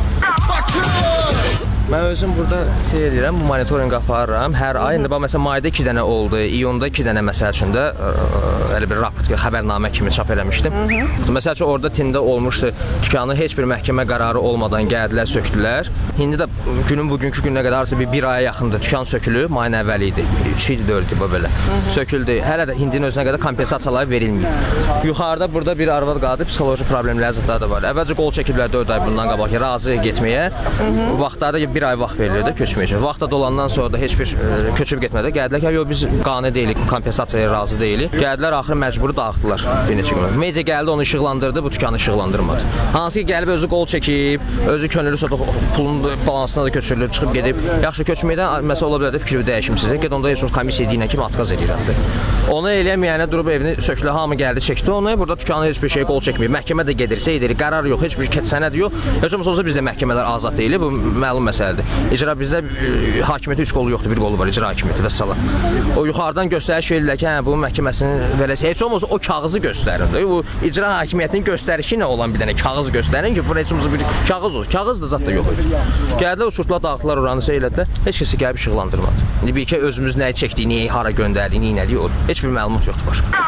Mən özüm burada edirəm, bu monitorinq aparıram. Hər ay, indi məsələn, mayda 2 dənə oldu, iyunda 2 dənə məsəl üçün də elə bir raport, xəbərnamə kimi çap eləmişdim. Məsəl üçün, orada tində olmuşdu, dükanı heç bir məhkəmə qərarı olmadan gəldilər, söktülər. İndi də günün bugünkü gününə qədər arası bir aya yaxındır, dükan sökülüb, mayın əvvəli idi, 2 il, 4 il bu belə. Söküldü, hələ də hindinin özünə qədər kompensasiyalar verilməyib. Yuxarıda burada bir arvad qaldı, psixoloji problemlər zətlər də var. Əvvəlcə qol çəkiblər 4 ay bundan qabaq, razı getməyə. Vaxtlarda bir ay vaxt verilirdi köçməyəcək. Vaxtda dolandan sonra da heç bir köçüb getmədi. Gəldilər ki, yox biz qane deyilik, kompensasiyaya razı deyilik. Gəldilər, axırı məcburi dağıtdılar bir neçə gün. Media gəldi, onu işıqlandırdı, bu dükanı işıqlandırmadı. Hansı ki, gəlib özü qol çəkib, özü könüllü sonra pulun balansına da köçürülüb, çıxıb gedib. Yaxşı köçməkdən məsələ ola bilər də fikri dəyişimsizdir. Get onda heç komissiya deyilən kimi atqaz edirəmdir. Onu eləməyənə durub evini sökülə, hamı gəldi, çəkdi onu. Burada dükanı heç bir şey qol çəkmir. Məhkəmə də gedirsə edir, qərar yox, heç bir sənəd yox. Heç olmasa bizdə məhkəmələr azad deyil, bu məlum məsələdir. İcra bizdə hakimiyyəti 3 qolu yoxdur, bir qolu var, icra hakimiyyəti vəssalam. O yuxarıdan göstəriş verirlər ki, hə, bu məhkəməsinin verəsi. Heç olmasa o kağızı göstərir. Bu icra hakimiyyətinin göstərişi ilə olan bir dənə kağız göstərin ki, bu heç olmasa bir kağız olsun. Kağız da zət də yox idi. Gəldilər, uçurtdular, dağıtdılar oranı elədilər. Heç kəsi gəlib işıqlandırmadı. İndi bir ki, özümüz nəyi çəkdiyini, hara göndərdiyini, nədir, heç bir məlumat yoxdur başqa.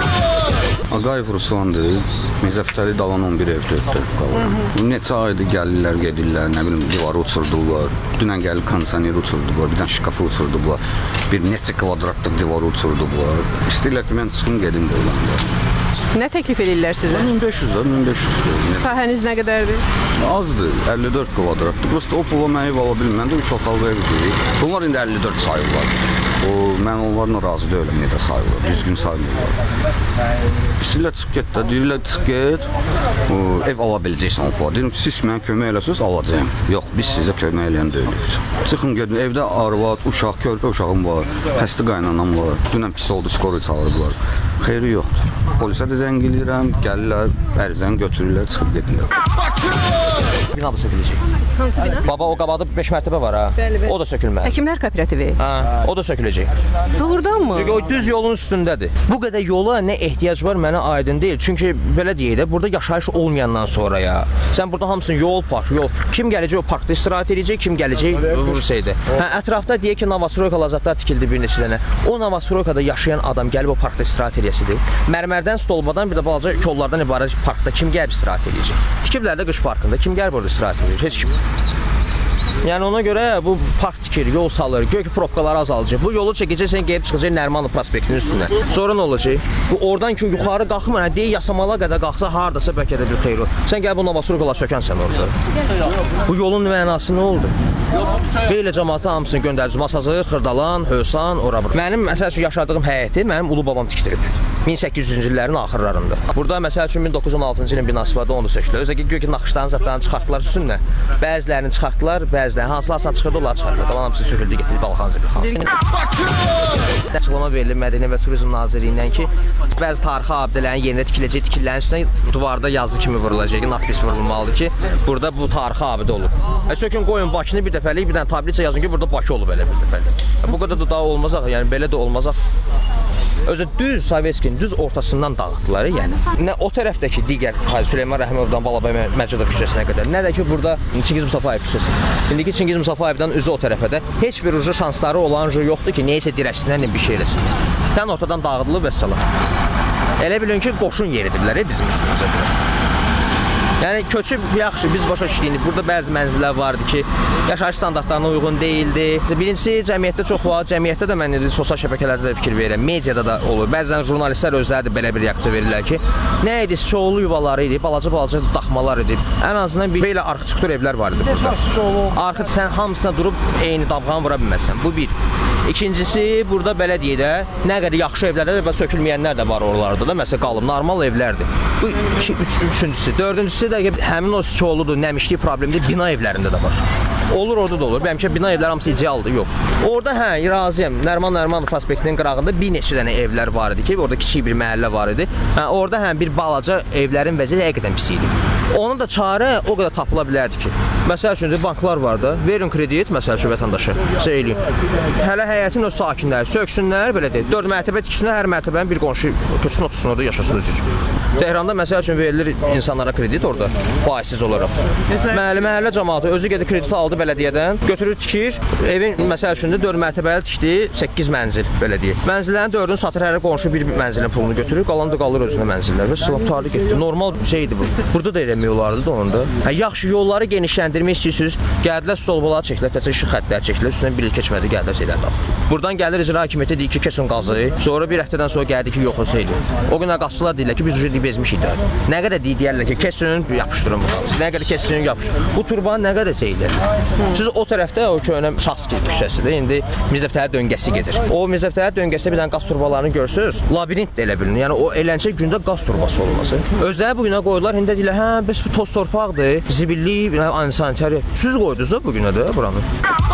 Ağayev Ruslandır, Mirzə Fətəli Dalan 11 evdə qalır. Neçə aydır gəlirlər, gedirlər, nə bilim, divarı uçurdular. Dünən gəlib kondisioner uçurdular, bir dənə şkafı uçurdular. Bir neçə kvadratlıq divarı uçurdular. İstəyirlər ki, mən çıxım gedim deyirlər. Nə təklif edirlər sizə? 1500 də, 1500. Sahəniz nə qədərdir? Azdır, 54 kvadratdır. Prosta o pula mən ev ala bilməm də 3 otaqlı evdir. Bunlar indi 54 sayırlar. Mən onlarla razı deyiləm, necə sayılır, düzgün sayılırlar. İstəyirlər çıx get də, deyirlər çıx get, ev ala biləcəksən o pula. Deyirəm, siz mənə kömək eləsiniz, alacağım. Yox, biz sizə kömək eləyən deyilik. Çıxın gedin, evdə arvad, uşaq, körpə uşağım var, xəstə qaynanam var. Dünən pis oldu, skoru çağırdılar. Xeyri yoxdur. Polisə də zəng eləyirəm, gəlirlər, ərizəni götürürlər, çıxıb gedirlər. Bina da söküləcək. Hansı bina? Baba, o qabada 5 mərtəbə var ha. Bəli, bəli. O da sökülməli. Həkimlər kooperativi. Hə, o da söküləcək. Doğrudanmı? Çünki o düz yolun üstündədir. Bu qədər yola nə ehtiyac var mənə aydın deyil. Çünki belə deyək də, burada yaşayış olmayandan sonra ya. Sən burada hamısın yol, park, yol. Kim gələcək o parkda istirahət edəcək, kim gələcək Rusiyada. Hə, ətrafda deyək ki, Novostroyka lazatlar tikildi bir neçə dənə. O Novostroykada yaşayan adam gəlib o parkda istirahət edəsidir. Mərmərdən, stolbadan bir də balaca kollardan ibarət parkda kim gəlib istirahət edəcək? Tikiblər də qış parkında. Kim gəlib orada istirahət edəcək? Heç kim. Yəni ona görə bu park tikir, yol salır, gök probkaları azalacaq. Bu yolu çəkəcəksən, gəlib çıxacaq Nərmanov prospektinin üstünə. Sonra nə olacaq? Bu oradan ki yuxarı qalxmır, deyə Yasamala qədər qalxsa hardasa bəlkə də bir xeyir olur. Sən gəl bu Novostroykalar sökənsən orada. Bu yolun mənası nə oldu? Belə cəmaatı hamısını göndərici Masazır, Xırdalan, Hövsan, ora bura. Mənim məsəl üçün yaşadığım həyəti mənim ulu babam tikdirib. 1800-cü illərin axırlarında. Burada məsəl üçün 1916-cı ilin binası vardı, onu da sökdülər. Özə ki, naxışların zətlərini çıxartdılar üstünə. Bəzilərini çıxartdılar, bəzilərini hansılarsan çıxırdı, onları çıxartdılar. Qalan hamısı söküldü, getirilib Balxan Zibil Açıqlama verilib Mədəniyyət və Turizm Nazirliyindən ki, bəzi tarixi abidələrin yerində tikiləcək, tikililərin üstünə duvarda yazı kimi vurulacaq, natpis vurulmalıdır ki, burada bu tarixi abidə olub. Sökün qoyun Bakını bir dəfəlik, bir dənə tabliça yazın ki, burada Bakı olub elə bir dəfəlik. Bu qədər də daha olmazaq, yəni belə də olmazaq. Özü düz Sovetskiyin düz ortasından dağıtdılar, yəni. Nə o tərəfdəki digər Süleyman Rəhimovdan Balabəy Məcidov küçəsinə qədər, nə də ki burada Çingiz Mustafayev küçəsi. İndiki Çingiz Mustafayevdən üzü o tərəfə də heç bir şansları olan yoxdur ki, neysə dirəçsinə bir şey eləsin. Tən ortadan dağıdılıb vəssalam. Elə bilin ki, qoşun yeridiblər bizim üstümüzə görə. Yəni köçüb yaxşı, biz başa düşdük. Burada bəzi mənzillər vardı ki, yaşayış standartlarına uyğun deyildi. Birincisi, cəmiyyətdə çox var. Cəmiyyətdə də mən sosial şəbəkələrdə də fikir verirəm. Mediada da olur. Bəzən jurnalistlər özləri də belə bir reaksiya verirlər ki, nə idi? Çoğulu yuvaları idi, balaca daxmalar idi. Ən azından bir belə arxitektur evlər var idi burada. Arxı sən hamısına durub eyni damğanı vura bilməzsən. Bu bir. İkincisi, burada belə deyək də, nə qədər yaxşı evlərdə və sökülməyənlər də var oralarda da. Məsələn, qalıb normal evlərdir. Bu üçüncüsü. Dördüncüsü də həmin o çoğuludur, nəmişlik problemi bina evlərində də var. Olur, orada da olur. Bəlkə bina evləri hamısı idealdır, yox. Orada razıyam. Nəriman prospektinin qırağında bir neçə dənə evlər var idi ki, orada kiçik bir məhəllə var idi. Orada bir balaca evlərin vəziyyəti həqiqətən pis idi. Onun da çarə o qədər tapıla bilərdi ki, məsəl üçün banklar var da, verin kredit, məsəl üçün vətəndaşa, eləyin. Hələ həyətin o sakinləri söksünlər, belə deyil, 4 mərtəbə tiksinlər, hər mərtəbənin bir qonşu köçsün otursun orada, yaşasın özü üçün. Tehranda məsəl üçün verilir insanlara kredit orada, faizsiz olaraq. Məhəllə cəmaatı özü gedir krediti aldı belediyədən, götürür tikir, evin məsəl üçün də 4 mərtəbəli tikdi, 8 mənzil, belə deyil. Mənzillərin 4-ünü satır, hər qonşu bir mənzilin pulunu götürür, qalan da qalır özünə mənzillər və sılam tarih getdi. Normal şeydir bu. Burada da yollardı da onun da. Yaxşı yolları genişləndirmək istəyirsiniz, gəldilər stolbaları çəkilər, təcə işıq xəttləri çəkilər, üstündən bilik keçmədi, gəldilər şeylər daxil. Buradan gəlir icra hakimiyyəti deyir ki, kesin qazı, sonra bir həftədən sonra gəldi ki, yox, deyil. O günə qazçılar deyirlər ki, biz ucu bezmişik də. Nə qədər deyirlər ki, kesin yapışdırın bu qazı, nə qədər kesin yapışdırın. Bu turbanı nə qədər şeydir. Siz o tərəfdə o köhnə Şahski küçəsidir, indi Mirzəfətəli döngəsi gedir. O Mirzəfətəli döngəsində bir dənə qaz turbalarını görsünüz, labirint də elə bilinir. Yəni o eləncə gündə qaz turbası olması. Özləri bu günə qoydular, indi deyirlər, hə, bəs bu toz torpaqdır, zibilli, antisanitari. Siz qoydunuz da bu günə də buranı.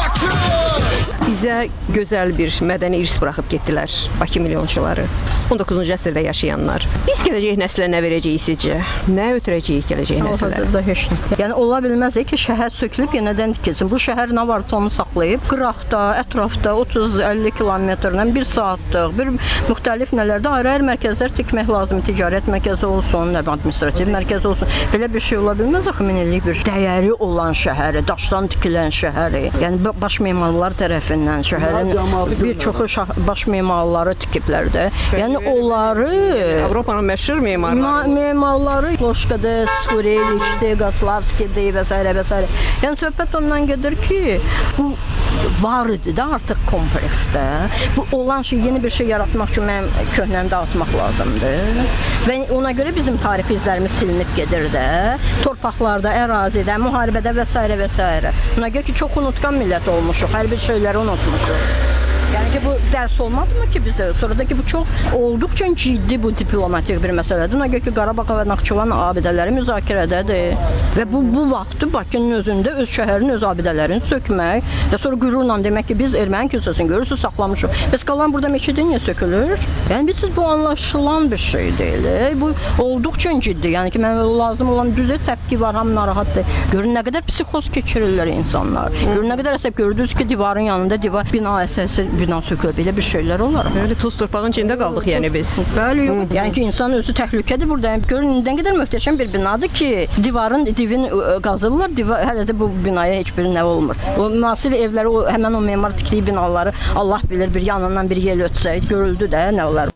Bizə gözəl bir mədəni irs buraxıb getdilər Bakı milyonçuları, 19-cu əsrdə yaşayanlar. Biz gələcək nəslə nə verəcəyik sizcə? Nə ötürəcəyik gələcək nəslə? Hazırda heç nə. Yəni ola bilməz ki, şəhər sökülüb yenidən tikilsin. Bu şəhər nə varsa onu saxlayıb, qıraqda, ətrafda 30-50 kilometrdən 1 saatlıq, bir müxtəlif nələrdə ayrı-ayrı mərkəzlər tikmək lazım. Ticarət mərkəzi olsun, administrativ mərkəzi olsun. Belə bir şey ola bilməz axı, minillik bir dəyəri olan şəhəri, daşdan tikilən şəhəri. Yəni baş memarlar tərəfindən şəhərin bir çoxu baş memarları tikiblər də. Yəni onları Avropanın məşhur memarları. Memarları Loşkada, Skureliçdə, Qaslavskidə və s. Yəni söhbət ondan gedir ki, bu var idi də artıq kompleksdə. Bu olan şey, yeni bir şey yaratmaq üçün mən köhnəni dağıtmaq lazımdır. Və ona görə bizim tarixi izlərimiz silinib gedir də. Torpaqlarda, ərazidə, müharibədə və s. Ona görə ki, çox unutqan millət olmuşuq, hər bir şeyləri unutmuşuq. Yəni ki, bu dərs olmadımı ki bizə? Sonra da ki, bu çox olduqca ciddi bu diplomatik bir məsələdir. Ona görə ki, Qarabağ və Naxçıvan abidələri müzakirədədir. Və bu vaxtı Bakının özündə öz şəhərin, öz abidələrini sökmək və sonra qürurla demək ki, biz erməni kilsəsini görürsünüz, saxlamışıq. Bəs qalan burada meçidi niyə sökülür? Yəni biz bu anlaşılan bir şey deyil. Bu olduqca ciddi. Yəni ki, mənə lazım olan düzə səpki var, ham narahatdır. Görün nə qədər psixoz keçirirlər insanlar. Görün nə qədər əsəb gördünüz ki, divarın yanında bina əsası bina sökülür, belə bir şeylər olar. Öyle toz torpağın içində qaldıq yəni biz. Bəli, yox. Yəni ki, insan özü təhlükədir burada. Görün, nə qədər möhtəşəm bir binadır ki, divin qazırlar, hələ də bu binaya heç bir nə olmur. O müasir evləri, həmən o memar tikdiyi binaları Allah bilir, bir yanından bir yel ötsəydi, görüldü də nə olar.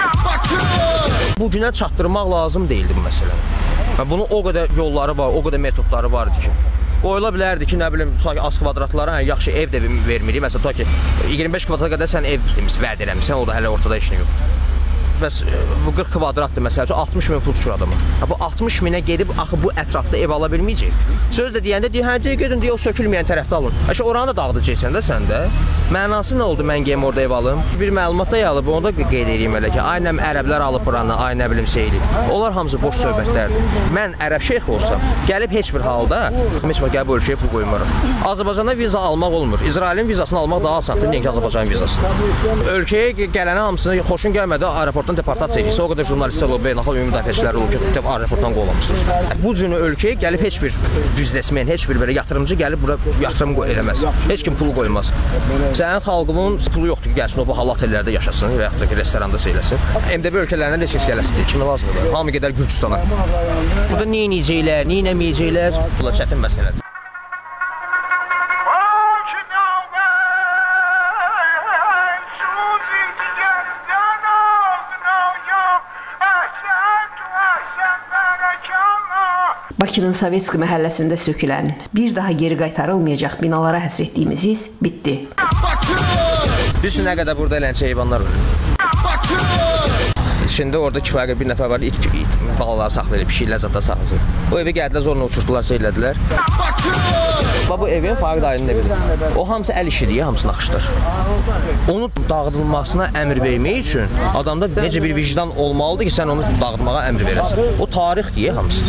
Bu günə çatdırmaq lazım deyildi bu məsələni. Bunun o qədər yolları var, o qədər metodları vardı ki. Qoyula bilərdi ki, nə bilim, az kvadratlara yaxşı ev də vermirik. Məsələn, ta ki, 25 kvadrata qədər sən ev vəd eləmişsən, o da hələ ortada işin yox. Bəs bu 40 kvadratdır, məsələn, 60 min pul çıxır adama. Bu 60 minə gedib, axı bu ətrafda ev ala bilməyəcək. Söz də deyəndə, deyir, hə, gedin, o sökülməyən tərəfdə alın. Oranı da dağıdacaqsən də sən də. Mənası nə oldu, mən geyim orada ev alım? Bir məlumat da yalıb, onu da qeyd edeyim elə ki, ay nə ərəblər alıb buranı, ay nə bilim şeyli. Onlar hamısı boş söhbətlərdir. Mən ərəb şeyx olsam, gəlib heç bir halda, heç bir gəlib bu ölkəyə pul qoymuram. Azərbaycanda viza almaq olmur. İsrailin vizasını almaq daha asandır, nəinki Azərbaycanın vizasını. Ölkəyə gələnə hamısını xoşun gəlmədi, aeroportdan deportasiya edirsə, o qədər jurnalistlər olub, beynəlxalq ümumi müdafiəçilər olub ki, aeroportdan qovulmuşsunuz. Bu cür ölkəyə gəlib heç bir biznesmen, heç bir belə yatırımcı gəlib bura yatırım eləməz. Heç kim pulu qoymaz. Sənin xalqının pulu yoxdur ki, gəlsin o bu halal otellərdə yaşasın və yaxud da ki, restoranda seyləsin. MDB ölkələrindən heç kəs gələsi deyil, kimə lazımdır? Hamı gedər Gürcüstana. Burada nə edəcəklər, nə etməyəcəklər? Bu çətin məsələdir. Bakının Sovetski məhəlləsində sökülən, bir daha geri qaytarılmayacaq binalara həsr etdiyimiz iz bitdi. Düşün nə qədər burada elənçə heyvanlar var. Şimdi orada kifayət bir nəfər var, it balaları saxlayır, pişiklər zətdə saxlayır. O evi gəldilər, zorla uçurtdular, seylədilər. Bu evin Fariq dayının evidir. O hamısı əl işidir, hamısı naxışdır. Onu dağıdılmasına əmr vermək üçün adamda necə bir vicdan olmalıdır ki, sən onu dağıtmağa əmr verəsən. O tarixdir, hamısı.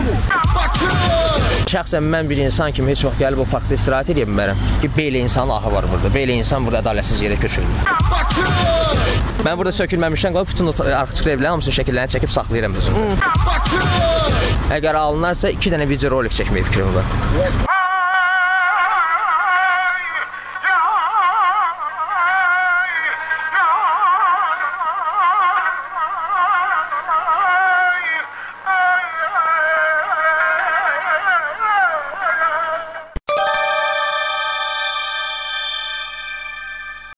Şəxsən mən bir insan kimi heç vaxt gəlib o parkda istirahət edə bilmərəm ki, belə insanın ahı var burada, belə insan burada ədalətsiz yerə köçürülür. Mən burada sökülməmişdən qalıb bütün arxçıq evlərin hamısının şəkillərini çəkib saxlayıram özüm. Əgər alınarsa 2 dənə video rolik çəkməyə fikrim var.